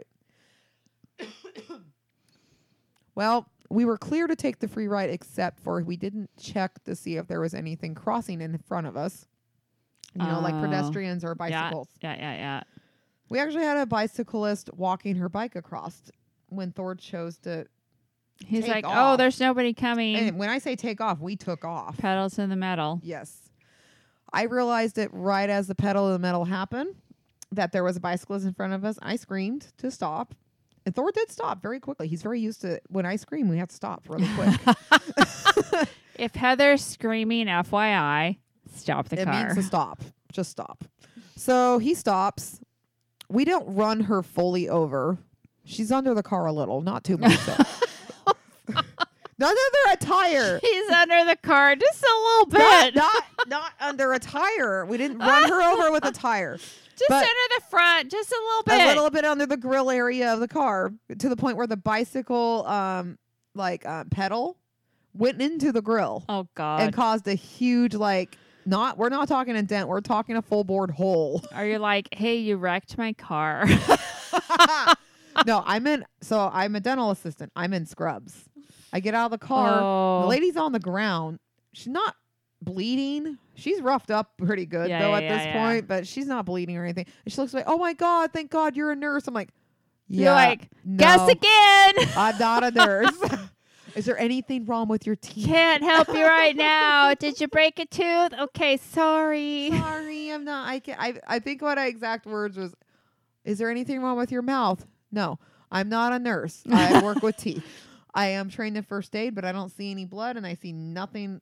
[SPEAKER 1] Well, we were clear to take the free ride, except for we didn't check to see if there was anything crossing in front of us. You know, like
[SPEAKER 2] Oh.
[SPEAKER 1] pedestrians or bicycles.
[SPEAKER 2] Yeah, yeah, yeah, yeah.
[SPEAKER 1] We actually had a bicyclist walking her bike across when Thor chose to.
[SPEAKER 2] He's
[SPEAKER 1] Take
[SPEAKER 2] like, oh,
[SPEAKER 1] off.
[SPEAKER 2] there's nobody coming.
[SPEAKER 1] And when I say take off, we took off.
[SPEAKER 2] Pedal to the metal.
[SPEAKER 1] Yes. I realized it right as the pedal to the metal happened that there was a bicyclist in front of us. I screamed to stop. And Thor did stop very quickly. He's very used to when I scream, we have to stop really quick.
[SPEAKER 2] If Heather's screaming, F Y I, stop the
[SPEAKER 1] It
[SPEAKER 2] car.
[SPEAKER 1] means to stop. Just stop. So he stops. We don't run her fully over. She's under the car a little, not too much though. Not under a tire.
[SPEAKER 2] He's under the car just a little
[SPEAKER 1] Not,
[SPEAKER 2] bit.
[SPEAKER 1] not, not under a tire. We didn't run her over with a tire.
[SPEAKER 2] just
[SPEAKER 1] but-
[SPEAKER 2] under the front, just a little bit.
[SPEAKER 1] A little bit under the grill area of the car to the point where the bicycle, um, like uh, pedal, went into the grill
[SPEAKER 2] Oh God.
[SPEAKER 1] and caused a huge, like, not. We're not talking a dent. We're talking a full board hole.
[SPEAKER 2] Are you like, hey, you wrecked my car?
[SPEAKER 1] No, I'm in. So I'm a dental assistant. I'm in scrubs. I get out of the car.
[SPEAKER 2] Oh.
[SPEAKER 1] The lady's on the ground. She's not bleeding. She's roughed up pretty good
[SPEAKER 2] Yeah,
[SPEAKER 1] though
[SPEAKER 2] yeah,
[SPEAKER 1] at
[SPEAKER 2] yeah,
[SPEAKER 1] this
[SPEAKER 2] yeah.
[SPEAKER 1] point, but she's not bleeding or anything. And she looks like, oh my God, thank God you're a nurse. I'm like, yeah,
[SPEAKER 2] You're like,
[SPEAKER 1] no,
[SPEAKER 2] guess again.
[SPEAKER 1] I'm not a nurse. Is there anything wrong with your teeth?
[SPEAKER 2] Can't help you right now. Did you break a tooth? Okay, sorry.
[SPEAKER 1] Sorry, I'm not. I can I I think what I exact words was, is there anything wrong with your mouth? No, I'm not a nurse. I work with teeth. I am trained in first aid, but I don't see any blood, and I see nothing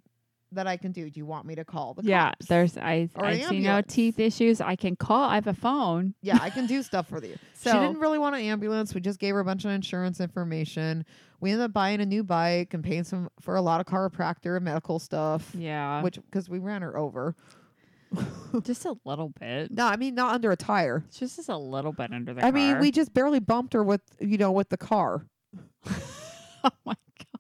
[SPEAKER 1] that I can do? Do you want me to call the
[SPEAKER 2] Yeah,
[SPEAKER 1] cops?
[SPEAKER 2] there's I
[SPEAKER 1] Or
[SPEAKER 2] I
[SPEAKER 1] an
[SPEAKER 2] see no
[SPEAKER 1] ambulance.
[SPEAKER 2] teeth issues. I can call. I have a phone.
[SPEAKER 1] Yeah, I can do stuff for you.
[SPEAKER 2] So
[SPEAKER 1] She didn't really want an ambulance. We just gave her a bunch of insurance information. We ended up buying a new bike and paying some for a lot of chiropractor and medical stuff.
[SPEAKER 2] yeah,
[SPEAKER 1] Which because we ran her over.
[SPEAKER 2] just a little bit.
[SPEAKER 1] No, I mean not under a tire.
[SPEAKER 2] It's just just a little bit under the
[SPEAKER 1] I
[SPEAKER 2] car.
[SPEAKER 1] mean, we just barely bumped her with you know with the car.
[SPEAKER 2] oh my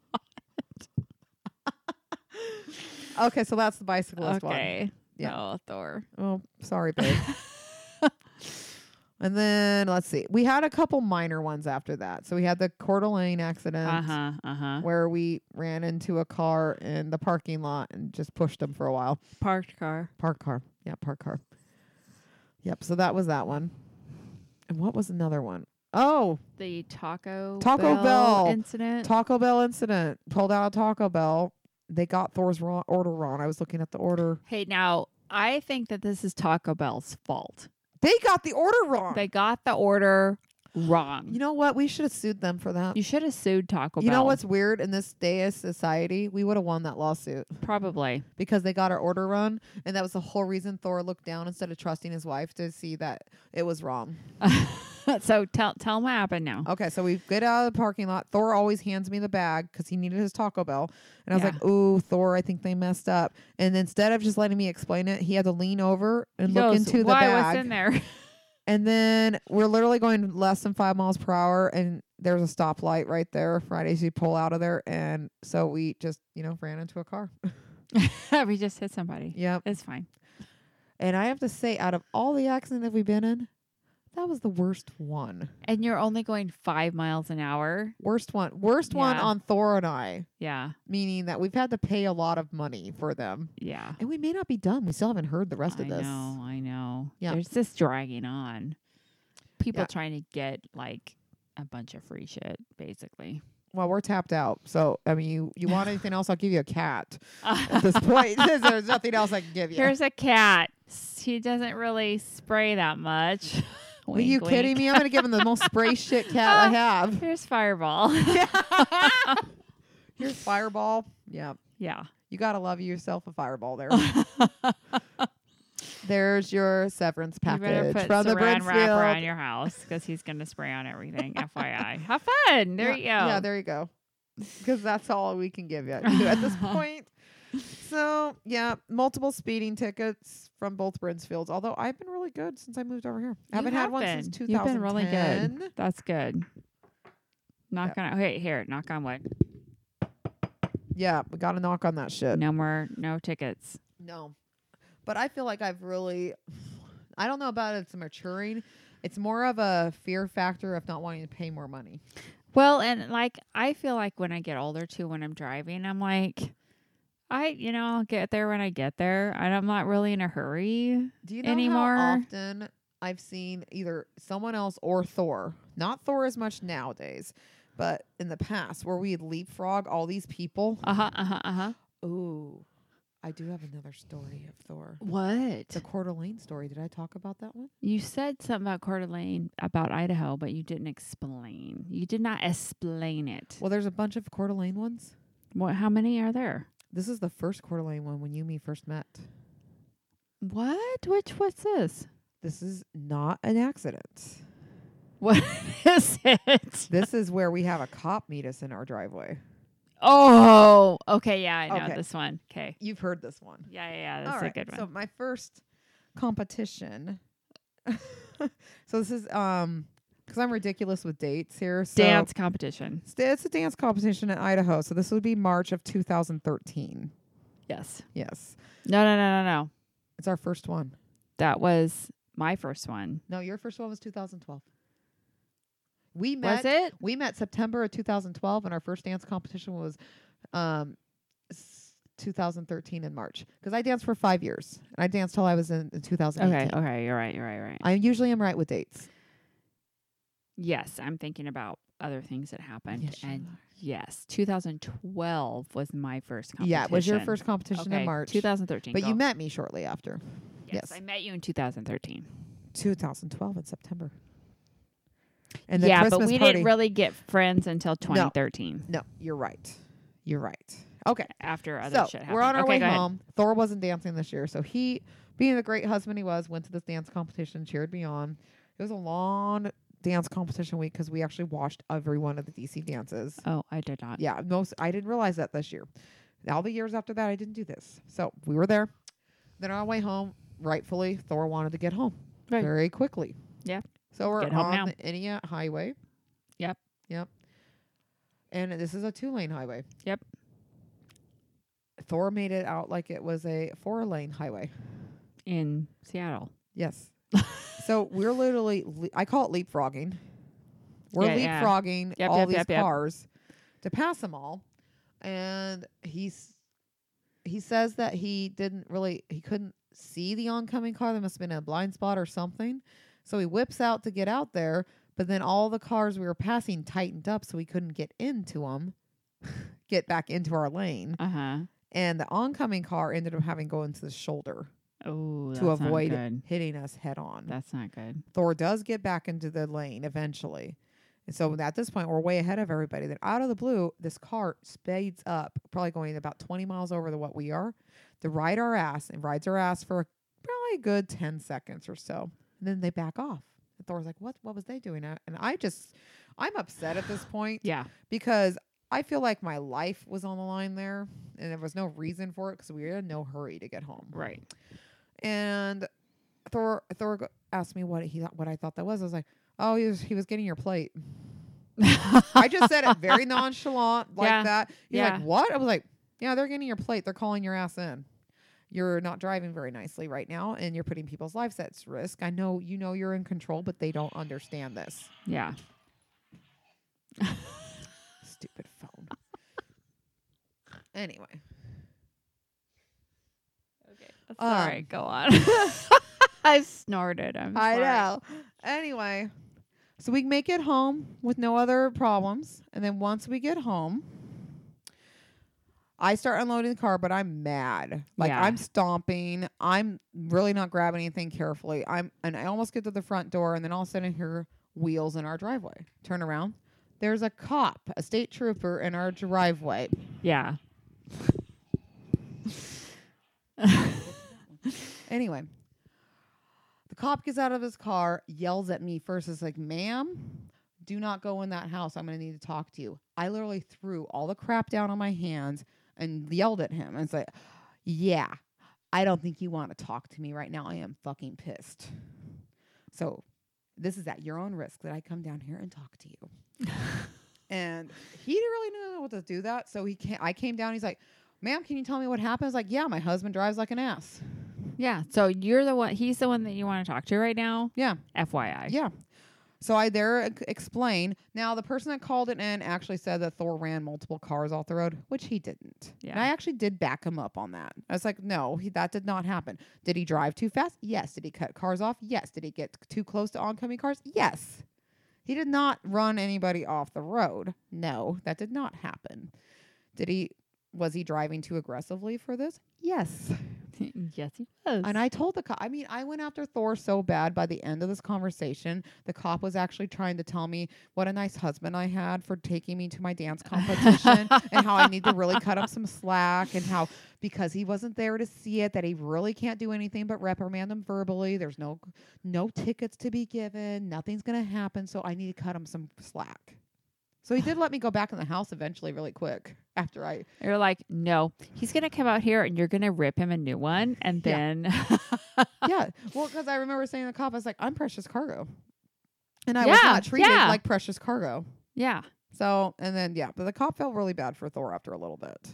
[SPEAKER 1] Okay, so that's the bicyclist
[SPEAKER 2] god. Okay.
[SPEAKER 1] Yeah.
[SPEAKER 2] No, Thor.
[SPEAKER 1] one. Oh, sorry, babe. And then let's see. We had a couple minor ones after that. So we had the Coeur d'Alene accident
[SPEAKER 2] Uh huh. Uh huh.
[SPEAKER 1] where we ran into a car in the parking lot and just pushed them for a while.
[SPEAKER 2] Parked car.
[SPEAKER 1] Park car. Yeah, park car. Yep. So that was that one. And what was another one? Oh,
[SPEAKER 2] The Taco
[SPEAKER 1] Taco
[SPEAKER 2] Bell,
[SPEAKER 1] Bell.
[SPEAKER 2] incident.
[SPEAKER 1] Taco Bell incident. Pulled out a Taco Bell. They got Thor's wrong, order wrong. I was looking at the order.
[SPEAKER 2] Hey, now I think that this is Taco Bell's fault.
[SPEAKER 1] They got the order wrong.
[SPEAKER 2] They got the order wrong.
[SPEAKER 1] You know what? We should have sued them for that.
[SPEAKER 2] You should have sued Taco
[SPEAKER 1] You
[SPEAKER 2] Bell.
[SPEAKER 1] know what's weird? In this day of society, we would have won that lawsuit
[SPEAKER 2] Probably.
[SPEAKER 1] because they got our order run. And that was the whole reason Thor looked down instead of trusting his wife to see that it was wrong.
[SPEAKER 2] So tell tell them what happened now.
[SPEAKER 1] Okay, so we get out of the parking lot. Thor always hands me the bag because he needed his Taco Bell. And I was
[SPEAKER 2] Yeah.
[SPEAKER 1] like, ooh, Thor, I think they messed up. And instead of just letting me explain it, he had to lean over and
[SPEAKER 2] He
[SPEAKER 1] look
[SPEAKER 2] goes,
[SPEAKER 1] into the
[SPEAKER 2] Why
[SPEAKER 1] bag.
[SPEAKER 2] was in there?
[SPEAKER 1] And then we're literally going less than five miles per hour, and there's a stoplight right there. Fridays, you pull out of there, and so we just, you know, ran into a car.
[SPEAKER 2] We just hit somebody.
[SPEAKER 1] Yep.
[SPEAKER 2] It's fine.
[SPEAKER 1] And I have to say, out of all the accidents that we've been in, that was the worst one.
[SPEAKER 2] And you're only going five miles an hour.
[SPEAKER 1] Worst one. Worst one
[SPEAKER 2] Yeah.
[SPEAKER 1] on Thor and I,
[SPEAKER 2] Yeah.
[SPEAKER 1] meaning that we've had to pay a lot of money for them.
[SPEAKER 2] Yeah.
[SPEAKER 1] And we may not be done. We still haven't heard the rest
[SPEAKER 2] I
[SPEAKER 1] of this.
[SPEAKER 2] know. I know.
[SPEAKER 1] Yeah.
[SPEAKER 2] There's this dragging on. People
[SPEAKER 1] Yeah.
[SPEAKER 2] trying to get like a bunch of free shit, basically.
[SPEAKER 1] Well, we're tapped out. So, I mean, you, you want anything else? I'll give you a cat at this point. There's nothing else I can give you.
[SPEAKER 2] Here's a cat. He doesn't really spray that much.
[SPEAKER 1] Are you
[SPEAKER 2] Wink,
[SPEAKER 1] kidding
[SPEAKER 2] wink.
[SPEAKER 1] me? I'm going to give him the most spray shit cat I have.
[SPEAKER 2] Here's Fireball.
[SPEAKER 1] Here's Fireball. Yeah.
[SPEAKER 2] Yeah.
[SPEAKER 1] You got to love yourself a Fireball there. There's your severance
[SPEAKER 2] You better
[SPEAKER 1] package
[SPEAKER 2] put
[SPEAKER 1] from the
[SPEAKER 2] saran wrap around
[SPEAKER 1] Brinsfield.
[SPEAKER 2] your house because he's going to spray on everything. F Y I. Have fun. There
[SPEAKER 1] yeah,
[SPEAKER 2] you go.
[SPEAKER 1] Yeah, there you go. Because that's all we can give you at this point. So, yeah, multiple speeding tickets from both Brinsfields. Although I've been really good since I moved over here. I
[SPEAKER 2] You
[SPEAKER 1] haven't had
[SPEAKER 2] have
[SPEAKER 1] one
[SPEAKER 2] been.
[SPEAKER 1] since two
[SPEAKER 2] You've
[SPEAKER 1] thousand ten.
[SPEAKER 2] been really good. That's good. Knock on. Hey, here. Knock on wood.
[SPEAKER 1] Yeah, we got to knock on that shit.
[SPEAKER 2] No more. No tickets.
[SPEAKER 1] No. But I feel like I've really, I don't know about it's maturing. It's more of a fear factor of not wanting to pay more money.
[SPEAKER 2] Well, and like I feel like when I get older too, when I'm driving, I'm like, I, you know, I'll get there when I get there, and I'm not really in a hurry.
[SPEAKER 1] Do you know
[SPEAKER 2] Anymore?
[SPEAKER 1] how often I've seen either someone else or Thor, not Thor as much nowadays, but in the past where we'd leapfrog all these people?
[SPEAKER 2] Uh huh. Uh huh. Uh huh.
[SPEAKER 1] Ooh, I do have another story of Thor.
[SPEAKER 2] What?
[SPEAKER 1] The Coeur d'Alene story. Did I talk about that one?
[SPEAKER 2] You said something about Coeur d'Alene about Idaho, but you didn't explain. You did not explain it.
[SPEAKER 1] Well, there's a bunch of Coeur d'Alene ones.
[SPEAKER 2] What? How many are there?
[SPEAKER 1] This is the first Coeur d'Alene one when you and me first met.
[SPEAKER 2] What? Which? What's this?
[SPEAKER 1] This is not an accident.
[SPEAKER 2] What is it?
[SPEAKER 1] This is where we have a cop meet us in our driveway.
[SPEAKER 2] Oh, okay. Yeah, I know
[SPEAKER 1] Okay.
[SPEAKER 2] this one. Okay.
[SPEAKER 1] You've heard this one.
[SPEAKER 2] Yeah, yeah, yeah. That's
[SPEAKER 1] All
[SPEAKER 2] a
[SPEAKER 1] right.
[SPEAKER 2] good one.
[SPEAKER 1] So my first competition. So this is um because I'm ridiculous with dates here. So
[SPEAKER 2] Dance competition.
[SPEAKER 1] It's, it's a dance competition in Idaho. So this would be March of two thousand thirteen.
[SPEAKER 2] Yes.
[SPEAKER 1] Yes,
[SPEAKER 2] No, no, no, no, no.
[SPEAKER 1] it's our first one.
[SPEAKER 2] That was my first one.
[SPEAKER 1] No, your first one was two thousand twelve. We met.
[SPEAKER 2] Was it?
[SPEAKER 1] We met September of two thousand twelve, and our first dance competition was um, s- two thousand thirteen in March. Because I danced for five years, and I danced till I was in, in two thousand eighteen.
[SPEAKER 2] Okay. Okay. You're right. You're right. You're right.
[SPEAKER 1] I usually am right with dates.
[SPEAKER 2] Yes, I'm thinking about other things that happened.
[SPEAKER 1] Yes, you
[SPEAKER 2] and
[SPEAKER 1] are.
[SPEAKER 2] yes, two thousand twelve was my first competition.
[SPEAKER 1] Yeah, it was your first competition
[SPEAKER 2] okay,
[SPEAKER 1] in March.
[SPEAKER 2] two thousand thirteen.
[SPEAKER 1] But
[SPEAKER 2] go.
[SPEAKER 1] you met me shortly after.
[SPEAKER 2] Yes,
[SPEAKER 1] yes.
[SPEAKER 2] I met you in two thousand thirteen.
[SPEAKER 1] two thousand twelve in September. And the
[SPEAKER 2] Yeah,
[SPEAKER 1] Christmas
[SPEAKER 2] but we
[SPEAKER 1] party.
[SPEAKER 2] didn't really get friends until twenty thirteen.
[SPEAKER 1] No, you're right. You're right. Okay.
[SPEAKER 2] after other
[SPEAKER 1] So
[SPEAKER 2] shit happened.
[SPEAKER 1] we're on our
[SPEAKER 2] okay,
[SPEAKER 1] way
[SPEAKER 2] go ahead.
[SPEAKER 1] home. Thor wasn't dancing this year, so he, being the great husband he was, went to this dance competition, cheered me on. It was a long dance competition week because we actually watched every one of the D C dances.
[SPEAKER 2] Oh, I did not.
[SPEAKER 1] Yeah, most I didn't realize that this year. All the years after that, I didn't do this. So we were there. Then on our way home, rightfully, Thor wanted to get home
[SPEAKER 2] Right.
[SPEAKER 1] very quickly.
[SPEAKER 2] Yeah.
[SPEAKER 1] So we're
[SPEAKER 2] Get home
[SPEAKER 1] on
[SPEAKER 2] now.
[SPEAKER 1] the Inia Highway.
[SPEAKER 2] Yep.
[SPEAKER 1] Yep. And this is a two-lane highway.
[SPEAKER 2] Yep.
[SPEAKER 1] Thor made it out like it was a four-lane highway.
[SPEAKER 2] In Seattle.
[SPEAKER 1] Yes. So we're literally, le- I call it leapfrogging. We're
[SPEAKER 2] Yeah, yeah.
[SPEAKER 1] leapfrogging
[SPEAKER 2] Yep,
[SPEAKER 1] all
[SPEAKER 2] yep,
[SPEAKER 1] these
[SPEAKER 2] yep, yep.
[SPEAKER 1] cars to pass them all. And he's he says that he didn't really, he couldn't see the oncoming car. There must have been a blind spot or something. So he whips out to get out there, but then all the cars we were passing tightened up so we couldn't get into them, get back into our lane.
[SPEAKER 2] Uh huh.
[SPEAKER 1] And the oncoming car ended up having to go into the shoulder
[SPEAKER 2] Oh, that's
[SPEAKER 1] to avoid
[SPEAKER 2] not good.
[SPEAKER 1] hitting us head on.
[SPEAKER 2] That's not good.
[SPEAKER 1] Thor does get back into the lane eventually. And so at this point, we're way ahead of everybody. Then out of the blue, this car speeds up, probably going about twenty miles over to what we are, to ride our ass, and rides our ass for probably a good ten seconds or so. And then they back off. And Thor's like, what, what was they doing? And I just, I'm upset at this point
[SPEAKER 2] Yeah.
[SPEAKER 1] because I feel like my life was on the line there and there was no reason for it because we were in no hurry to get home.
[SPEAKER 2] Right.
[SPEAKER 1] And Thor Thor go- asked me what he thought, what I thought that was. I was like, "Oh, he was he was getting your plate." I just said it very nonchalant like
[SPEAKER 2] Yeah.
[SPEAKER 1] that. He's
[SPEAKER 2] Yeah.
[SPEAKER 1] like, "What?" I was like, "Yeah, they're getting your plate. They're calling your ass in. You're not driving very nicely right now, and you're putting people's lives at risk. I know you know you're in control, but they don't understand this."
[SPEAKER 2] Yeah.
[SPEAKER 1] Stupid phone. Anyway.
[SPEAKER 2] Okay.
[SPEAKER 1] Um,
[SPEAKER 2] Sorry. Go on. I snorted. I'm
[SPEAKER 1] I
[SPEAKER 2] sorry.
[SPEAKER 1] know. Anyway, so we make it home with no other problems. And then once we get home, I start unloading the car, but I'm mad. Like
[SPEAKER 2] Yeah.
[SPEAKER 1] I'm stomping. I'm really not grabbing anything carefully. I'm and I almost get to the front door, and then all of a sudden I hear wheels in our driveway. Turn around. There's a cop, a state trooper in our driveway.
[SPEAKER 2] Yeah.
[SPEAKER 1] Anyway, the cop gets out of his car, yells at me first. It's like, "Ma'am, do not go in that house. I'm going to need to talk to you." I literally threw all the crap down on my hands and yelled at him. And it's like, "Yeah, I don't think you want to talk to me right now. I am fucking pissed. So this is at your own risk that I come down here and talk to you." And he didn't really know what to do that. So he came, I came down. He's like, "Ma'am, can you tell me what happened?" I was like, "Yeah, my husband drives like an ass."
[SPEAKER 2] Yeah. So you're the one. He's the one that you want to talk to right now.
[SPEAKER 1] Yeah.
[SPEAKER 2] F Y I.
[SPEAKER 1] Yeah. So I there ex- explain. Now, the person that called it in actually said that Thor ran multiple cars off the road, which he didn't.
[SPEAKER 2] Yeah.
[SPEAKER 1] And I actually did back him up on that. I was like, no, he, that did not happen. Did he drive too fast? Yes. Did he cut cars off? Yes. Did he get too close to oncoming cars? Yes. He did not run anybody off the road. No, that did not happen. Did he, was he driving too aggressively for this? Yes.
[SPEAKER 2] Yes, he was.
[SPEAKER 1] And I told the cop, I mean, I went after Thor so bad by the end of this conversation. The cop was actually trying to tell me what a nice husband I had for taking me to my dance competition and how I need to really cut him some slack, and how because he wasn't there to see it, that he really can't do anything but reprimand him verbally. There's no no tickets to be given. Nothing's going to happen. So I need to cut him some slack. So he did let me go back in the house eventually really quick after I.
[SPEAKER 2] You're like, no, he's going to come out here and you're going to rip him a new one. And
[SPEAKER 1] Yeah.
[SPEAKER 2] then.
[SPEAKER 1] Yeah. Well, because I remember saying to the cop, I was like, "I'm precious cargo." And I was
[SPEAKER 2] Yeah,
[SPEAKER 1] not treated
[SPEAKER 2] yeah.
[SPEAKER 1] like precious cargo.
[SPEAKER 2] Yeah.
[SPEAKER 1] So, and then, yeah, but the cop felt really bad for Thor after a little bit.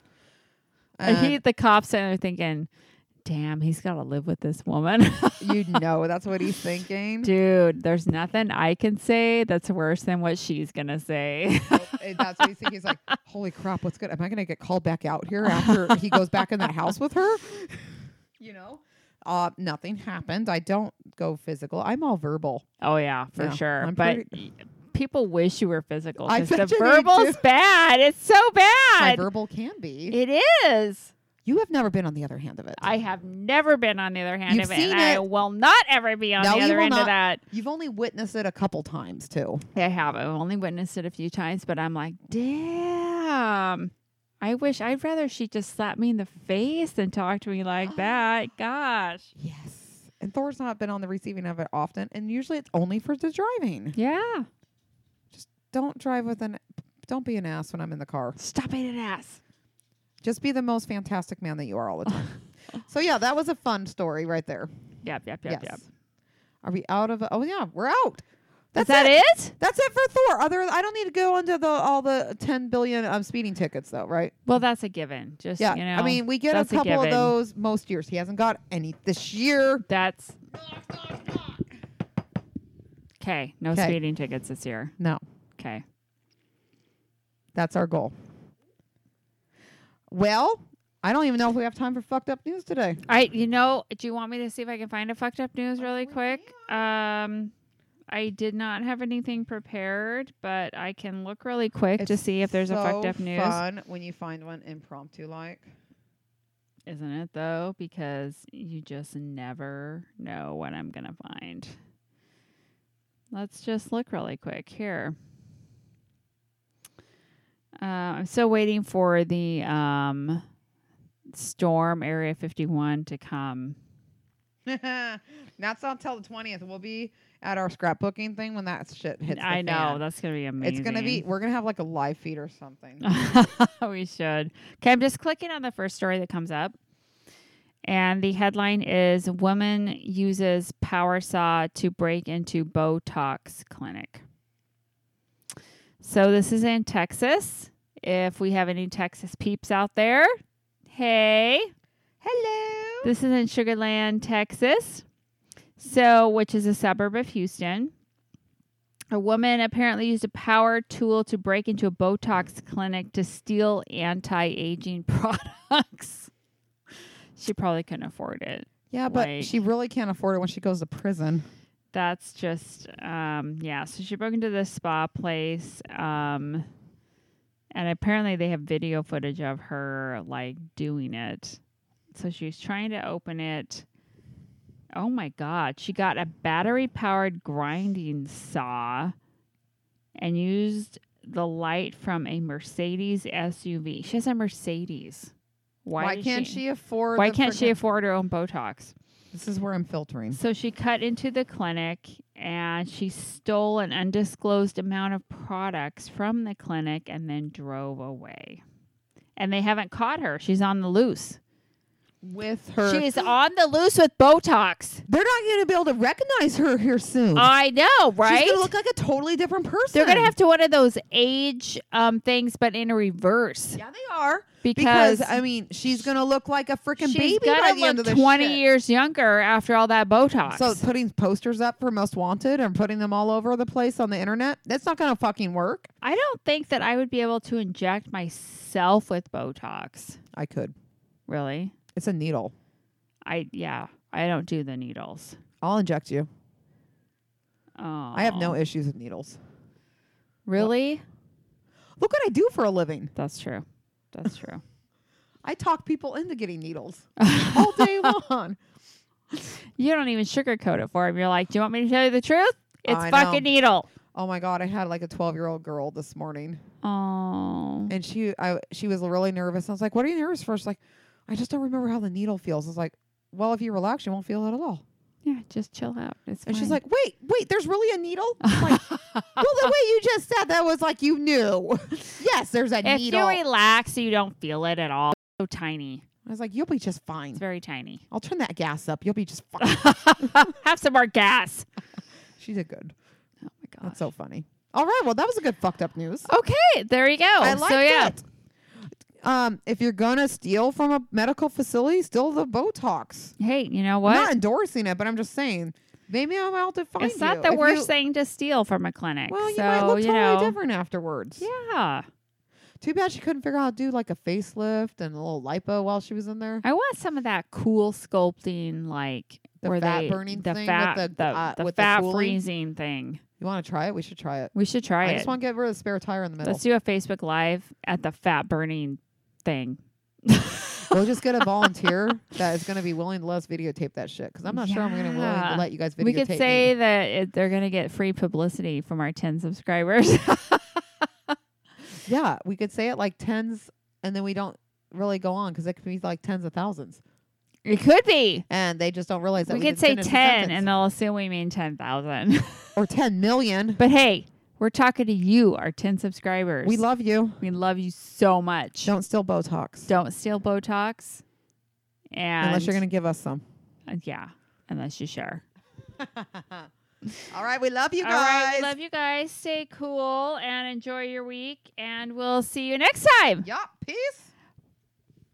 [SPEAKER 2] And
[SPEAKER 1] And
[SPEAKER 2] he, the cops sitting there thinking, damn, he's got to live with this woman.
[SPEAKER 1] you know, that's what he's thinking.
[SPEAKER 2] Dude, there's nothing I can say that's worse than what she's going to say.
[SPEAKER 1] So, and that's what he's thinking. He's like, "Holy crap, what's good? Am I going to get called back out here after he goes back in that house with her?" You know? Uh, nothing happened. I don't go physical. I'm all verbal.
[SPEAKER 2] Oh, yeah, for
[SPEAKER 1] Yeah,
[SPEAKER 2] sure.
[SPEAKER 1] I'm
[SPEAKER 2] But
[SPEAKER 1] pretty-
[SPEAKER 2] y- people wish you were physical
[SPEAKER 1] I
[SPEAKER 2] because the
[SPEAKER 1] bet you do,
[SPEAKER 2] verbal's
[SPEAKER 1] too.
[SPEAKER 2] bad. It's so
[SPEAKER 1] My
[SPEAKER 2] bad.
[SPEAKER 1] verbal can be.
[SPEAKER 2] It is.
[SPEAKER 1] You have never been on the other hand of it.
[SPEAKER 2] I have never been on the other hand
[SPEAKER 1] You've
[SPEAKER 2] of it,
[SPEAKER 1] seen
[SPEAKER 2] and I
[SPEAKER 1] it.
[SPEAKER 2] will not ever be on
[SPEAKER 1] No,
[SPEAKER 2] the
[SPEAKER 1] you
[SPEAKER 2] other
[SPEAKER 1] will
[SPEAKER 2] end
[SPEAKER 1] not.
[SPEAKER 2] of that.
[SPEAKER 1] You've only witnessed it a couple times too.
[SPEAKER 2] I have. I've only witnessed it a few times, but I'm like, damn. I wish I'd rather she just slap me in the face than talk to me like that. Gosh.
[SPEAKER 1] Yes. And Thor's not been on the receiving of it often, and usually it's only for the driving.
[SPEAKER 2] Yeah.
[SPEAKER 1] Don't drive with an. Don't be an ass when I'm in the car.
[SPEAKER 2] Stop being an ass.
[SPEAKER 1] Just be the most fantastic man that you are all the time. So yeah, that was a fun story right there.
[SPEAKER 2] Yep, yep, yep,
[SPEAKER 1] yes.
[SPEAKER 2] yep.
[SPEAKER 1] Are we out of? Oh yeah, we're out. That's
[SPEAKER 2] Is that
[SPEAKER 1] it.
[SPEAKER 2] it?
[SPEAKER 1] That's it for Thor. Other, I don't need to go into the all the ten billion um, speeding tickets though, right?
[SPEAKER 2] Well, that's a given. Just
[SPEAKER 1] Yeah.
[SPEAKER 2] you know.
[SPEAKER 1] I mean, we get a
[SPEAKER 2] that's a
[SPEAKER 1] couple of
[SPEAKER 2] given.
[SPEAKER 1] those most years. He hasn't got any this year.
[SPEAKER 2] That's okay. No
[SPEAKER 1] 'Kay.
[SPEAKER 2] speeding tickets this year.
[SPEAKER 1] No,
[SPEAKER 2] Okay.
[SPEAKER 1] that's our goal. Well, I don't even know if we have time for fucked up news today.
[SPEAKER 2] I, you know, do you want me to see if I can find a fucked up news really quick? Um, I did not have anything prepared, but I can look really quick to
[SPEAKER 1] It's
[SPEAKER 2] see if there's a fucked
[SPEAKER 1] so
[SPEAKER 2] up news.
[SPEAKER 1] Fun when you find one impromptu like.
[SPEAKER 2] Isn't it though? Because you just never know what I'm gonna find. Let's just look really quick here. Uh, I'm still waiting for the um, storm Area fifty-one to come.
[SPEAKER 1] That's not until the twentieth. We'll be at our scrapbooking thing when that shit hits.
[SPEAKER 2] I
[SPEAKER 1] the
[SPEAKER 2] know
[SPEAKER 1] fan.
[SPEAKER 2] that's gonna be amazing.
[SPEAKER 1] It's gonna be. We're gonna have like a live feed or something.
[SPEAKER 2] We should. Okay, I'm just clicking on the first story that comes up. And the headline is Woman Uses Power Saw to Break into Botox Clinic. So this is in Texas. If we have any Texas peeps out there, hey.
[SPEAKER 1] Hello.
[SPEAKER 2] This is in Sugar Land, Texas. So, which is a suburb of Houston. A woman apparently used a power tool to break into a Botox clinic to steal anti-aging products. She probably couldn't afford it.
[SPEAKER 1] Yeah, but
[SPEAKER 2] Like-
[SPEAKER 1] she really can't afford it when she goes to prison.
[SPEAKER 2] That's just, um, yeah. So she broke into this spa place. Um, and apparently they have video footage of her, like, doing it. So she's trying to open it. Oh, my God. She got a battery-powered grinding saw and used the light from a Mercedes S U V. She has a Mercedes. Why,
[SPEAKER 1] Why
[SPEAKER 2] does
[SPEAKER 1] can't she, afford?
[SPEAKER 2] Why
[SPEAKER 1] the
[SPEAKER 2] can't she
[SPEAKER 1] frickin-
[SPEAKER 2] afford her own Botox?
[SPEAKER 1] This is where I'm filtering.
[SPEAKER 2] So she cut into the clinic and she stole an undisclosed amount of products from the clinic and then drove away. And they haven't caught her. She's on the loose.
[SPEAKER 1] With her,
[SPEAKER 2] She's on the loose with Botox.
[SPEAKER 1] they're not going to be able to recognize her here soon.
[SPEAKER 2] I know, right?
[SPEAKER 1] She's going to look like a totally different person.
[SPEAKER 2] They're going to have to one of those age um things, but in a reverse.
[SPEAKER 1] Yeah, they are.
[SPEAKER 2] Because,
[SPEAKER 1] Because I mean, she's going to look like a freaking
[SPEAKER 2] she's
[SPEAKER 1] baby
[SPEAKER 2] gonna
[SPEAKER 1] by the end
[SPEAKER 2] look
[SPEAKER 1] of this
[SPEAKER 2] twenty
[SPEAKER 1] shit.
[SPEAKER 2] years younger after all that Botox.
[SPEAKER 1] So putting posters up for Most Wanted and putting them all over the place on the internet, that's not going to fucking work.
[SPEAKER 2] I don't think that I would be able to inject myself with Botox.
[SPEAKER 1] I could.
[SPEAKER 2] Really?
[SPEAKER 1] It's a needle.
[SPEAKER 2] I yeah, I don't do the needles.
[SPEAKER 1] I'll inject you.
[SPEAKER 2] Oh,
[SPEAKER 1] I have no issues with needles.
[SPEAKER 2] Really?
[SPEAKER 1] Look what I do for a living.
[SPEAKER 2] That's true. That's true.
[SPEAKER 1] I talk people into getting needles all day long.
[SPEAKER 2] You don't even sugarcoat it for him. You're like, do you want me to tell you the truth? It's
[SPEAKER 1] I
[SPEAKER 2] fucking
[SPEAKER 1] know.
[SPEAKER 2] needle.
[SPEAKER 1] Oh my God, I had like a twelve-year-old girl this morning,
[SPEAKER 2] Oh,
[SPEAKER 1] and she, I, she was really nervous. I was like, "What are you nervous for?" She's like, "I just don't remember how the needle feels." I was like, "Well, if you relax, you won't feel it at all."
[SPEAKER 2] yeah, just chill out. It's
[SPEAKER 1] And
[SPEAKER 2] fine.
[SPEAKER 1] she's like, "Wait, wait, there's really a needle?" I'm like, well, the way you just said that was like you knew. Yes, there's a
[SPEAKER 2] if
[SPEAKER 1] needle.
[SPEAKER 2] you relax, you don't feel it at all. It's so tiny.
[SPEAKER 1] I was like, "You'll be just fine.
[SPEAKER 2] It's very tiny.
[SPEAKER 1] I'll turn that gas up. You'll be just fine."
[SPEAKER 2] Have some more gas.
[SPEAKER 1] She did good.
[SPEAKER 2] Oh my god.
[SPEAKER 1] That's so funny. All right, well, that was a good fucked up news.
[SPEAKER 2] Okay, there you go.
[SPEAKER 1] I liked
[SPEAKER 2] so yeah.
[SPEAKER 1] it. Um, if you're gonna steal from a medical facility, steal the Botox.
[SPEAKER 2] Hey, you know
[SPEAKER 1] I'm
[SPEAKER 2] what?
[SPEAKER 1] not endorsing it, but I'm just saying maybe I'm out to find
[SPEAKER 2] It's
[SPEAKER 1] you.
[SPEAKER 2] not the
[SPEAKER 1] If
[SPEAKER 2] worst
[SPEAKER 1] you-
[SPEAKER 2] thing to steal from a clinic.
[SPEAKER 1] Well, you
[SPEAKER 2] so,
[SPEAKER 1] might look
[SPEAKER 2] you
[SPEAKER 1] totally
[SPEAKER 2] know,
[SPEAKER 1] different afterwards.
[SPEAKER 2] Yeah.
[SPEAKER 1] Too bad she couldn't figure out how to do like a facelift and a little lipo while she was in there.
[SPEAKER 2] I want some of that cool sculpting, like
[SPEAKER 1] The
[SPEAKER 2] where
[SPEAKER 1] fat
[SPEAKER 2] they,
[SPEAKER 1] burning
[SPEAKER 2] the
[SPEAKER 1] thing with
[SPEAKER 2] fat,
[SPEAKER 1] the-
[SPEAKER 2] the,
[SPEAKER 1] uh,
[SPEAKER 2] the
[SPEAKER 1] with the
[SPEAKER 2] fat
[SPEAKER 1] cooling?
[SPEAKER 2] freezing thing.
[SPEAKER 1] You want to try it? We should try it.
[SPEAKER 2] We should try
[SPEAKER 1] I
[SPEAKER 2] it.
[SPEAKER 1] just want to get rid of the spare tire in the middle.
[SPEAKER 2] Let's do a Facebook Live at the fat burning thing.
[SPEAKER 1] We'll just get a volunteer that is going to be willing to let us videotape that shit because I'm not sure I'm going to willing
[SPEAKER 2] Yeah.
[SPEAKER 1] to let you guys videotape
[SPEAKER 2] We could
[SPEAKER 1] me.
[SPEAKER 2] say that it, they're going to get free publicity from our ten subscribers.
[SPEAKER 1] Yeah, we could say it like tens and then we don't really go on because it could be like tens of thousands.
[SPEAKER 2] It could be.
[SPEAKER 1] And they just don't realize that
[SPEAKER 2] We,
[SPEAKER 1] we,
[SPEAKER 2] could
[SPEAKER 1] didn't
[SPEAKER 2] say
[SPEAKER 1] finish the
[SPEAKER 2] ten,
[SPEAKER 1] sentence.
[SPEAKER 2] and they'll assume we mean ten thousand.
[SPEAKER 1] Or ten million.
[SPEAKER 2] But hey, we're talking to you, our ten subscribers.
[SPEAKER 1] We love you.
[SPEAKER 2] We love you so much.
[SPEAKER 1] Don't steal Botox.
[SPEAKER 2] Don't steal Botox. And
[SPEAKER 1] Unless you're going to give us some.
[SPEAKER 2] uh, yeah, unless you share.
[SPEAKER 1] All right. We love you guys.
[SPEAKER 2] All right, we love you guys. Stay cool and enjoy your week, and we'll see you next time.
[SPEAKER 1] Yup. Peace.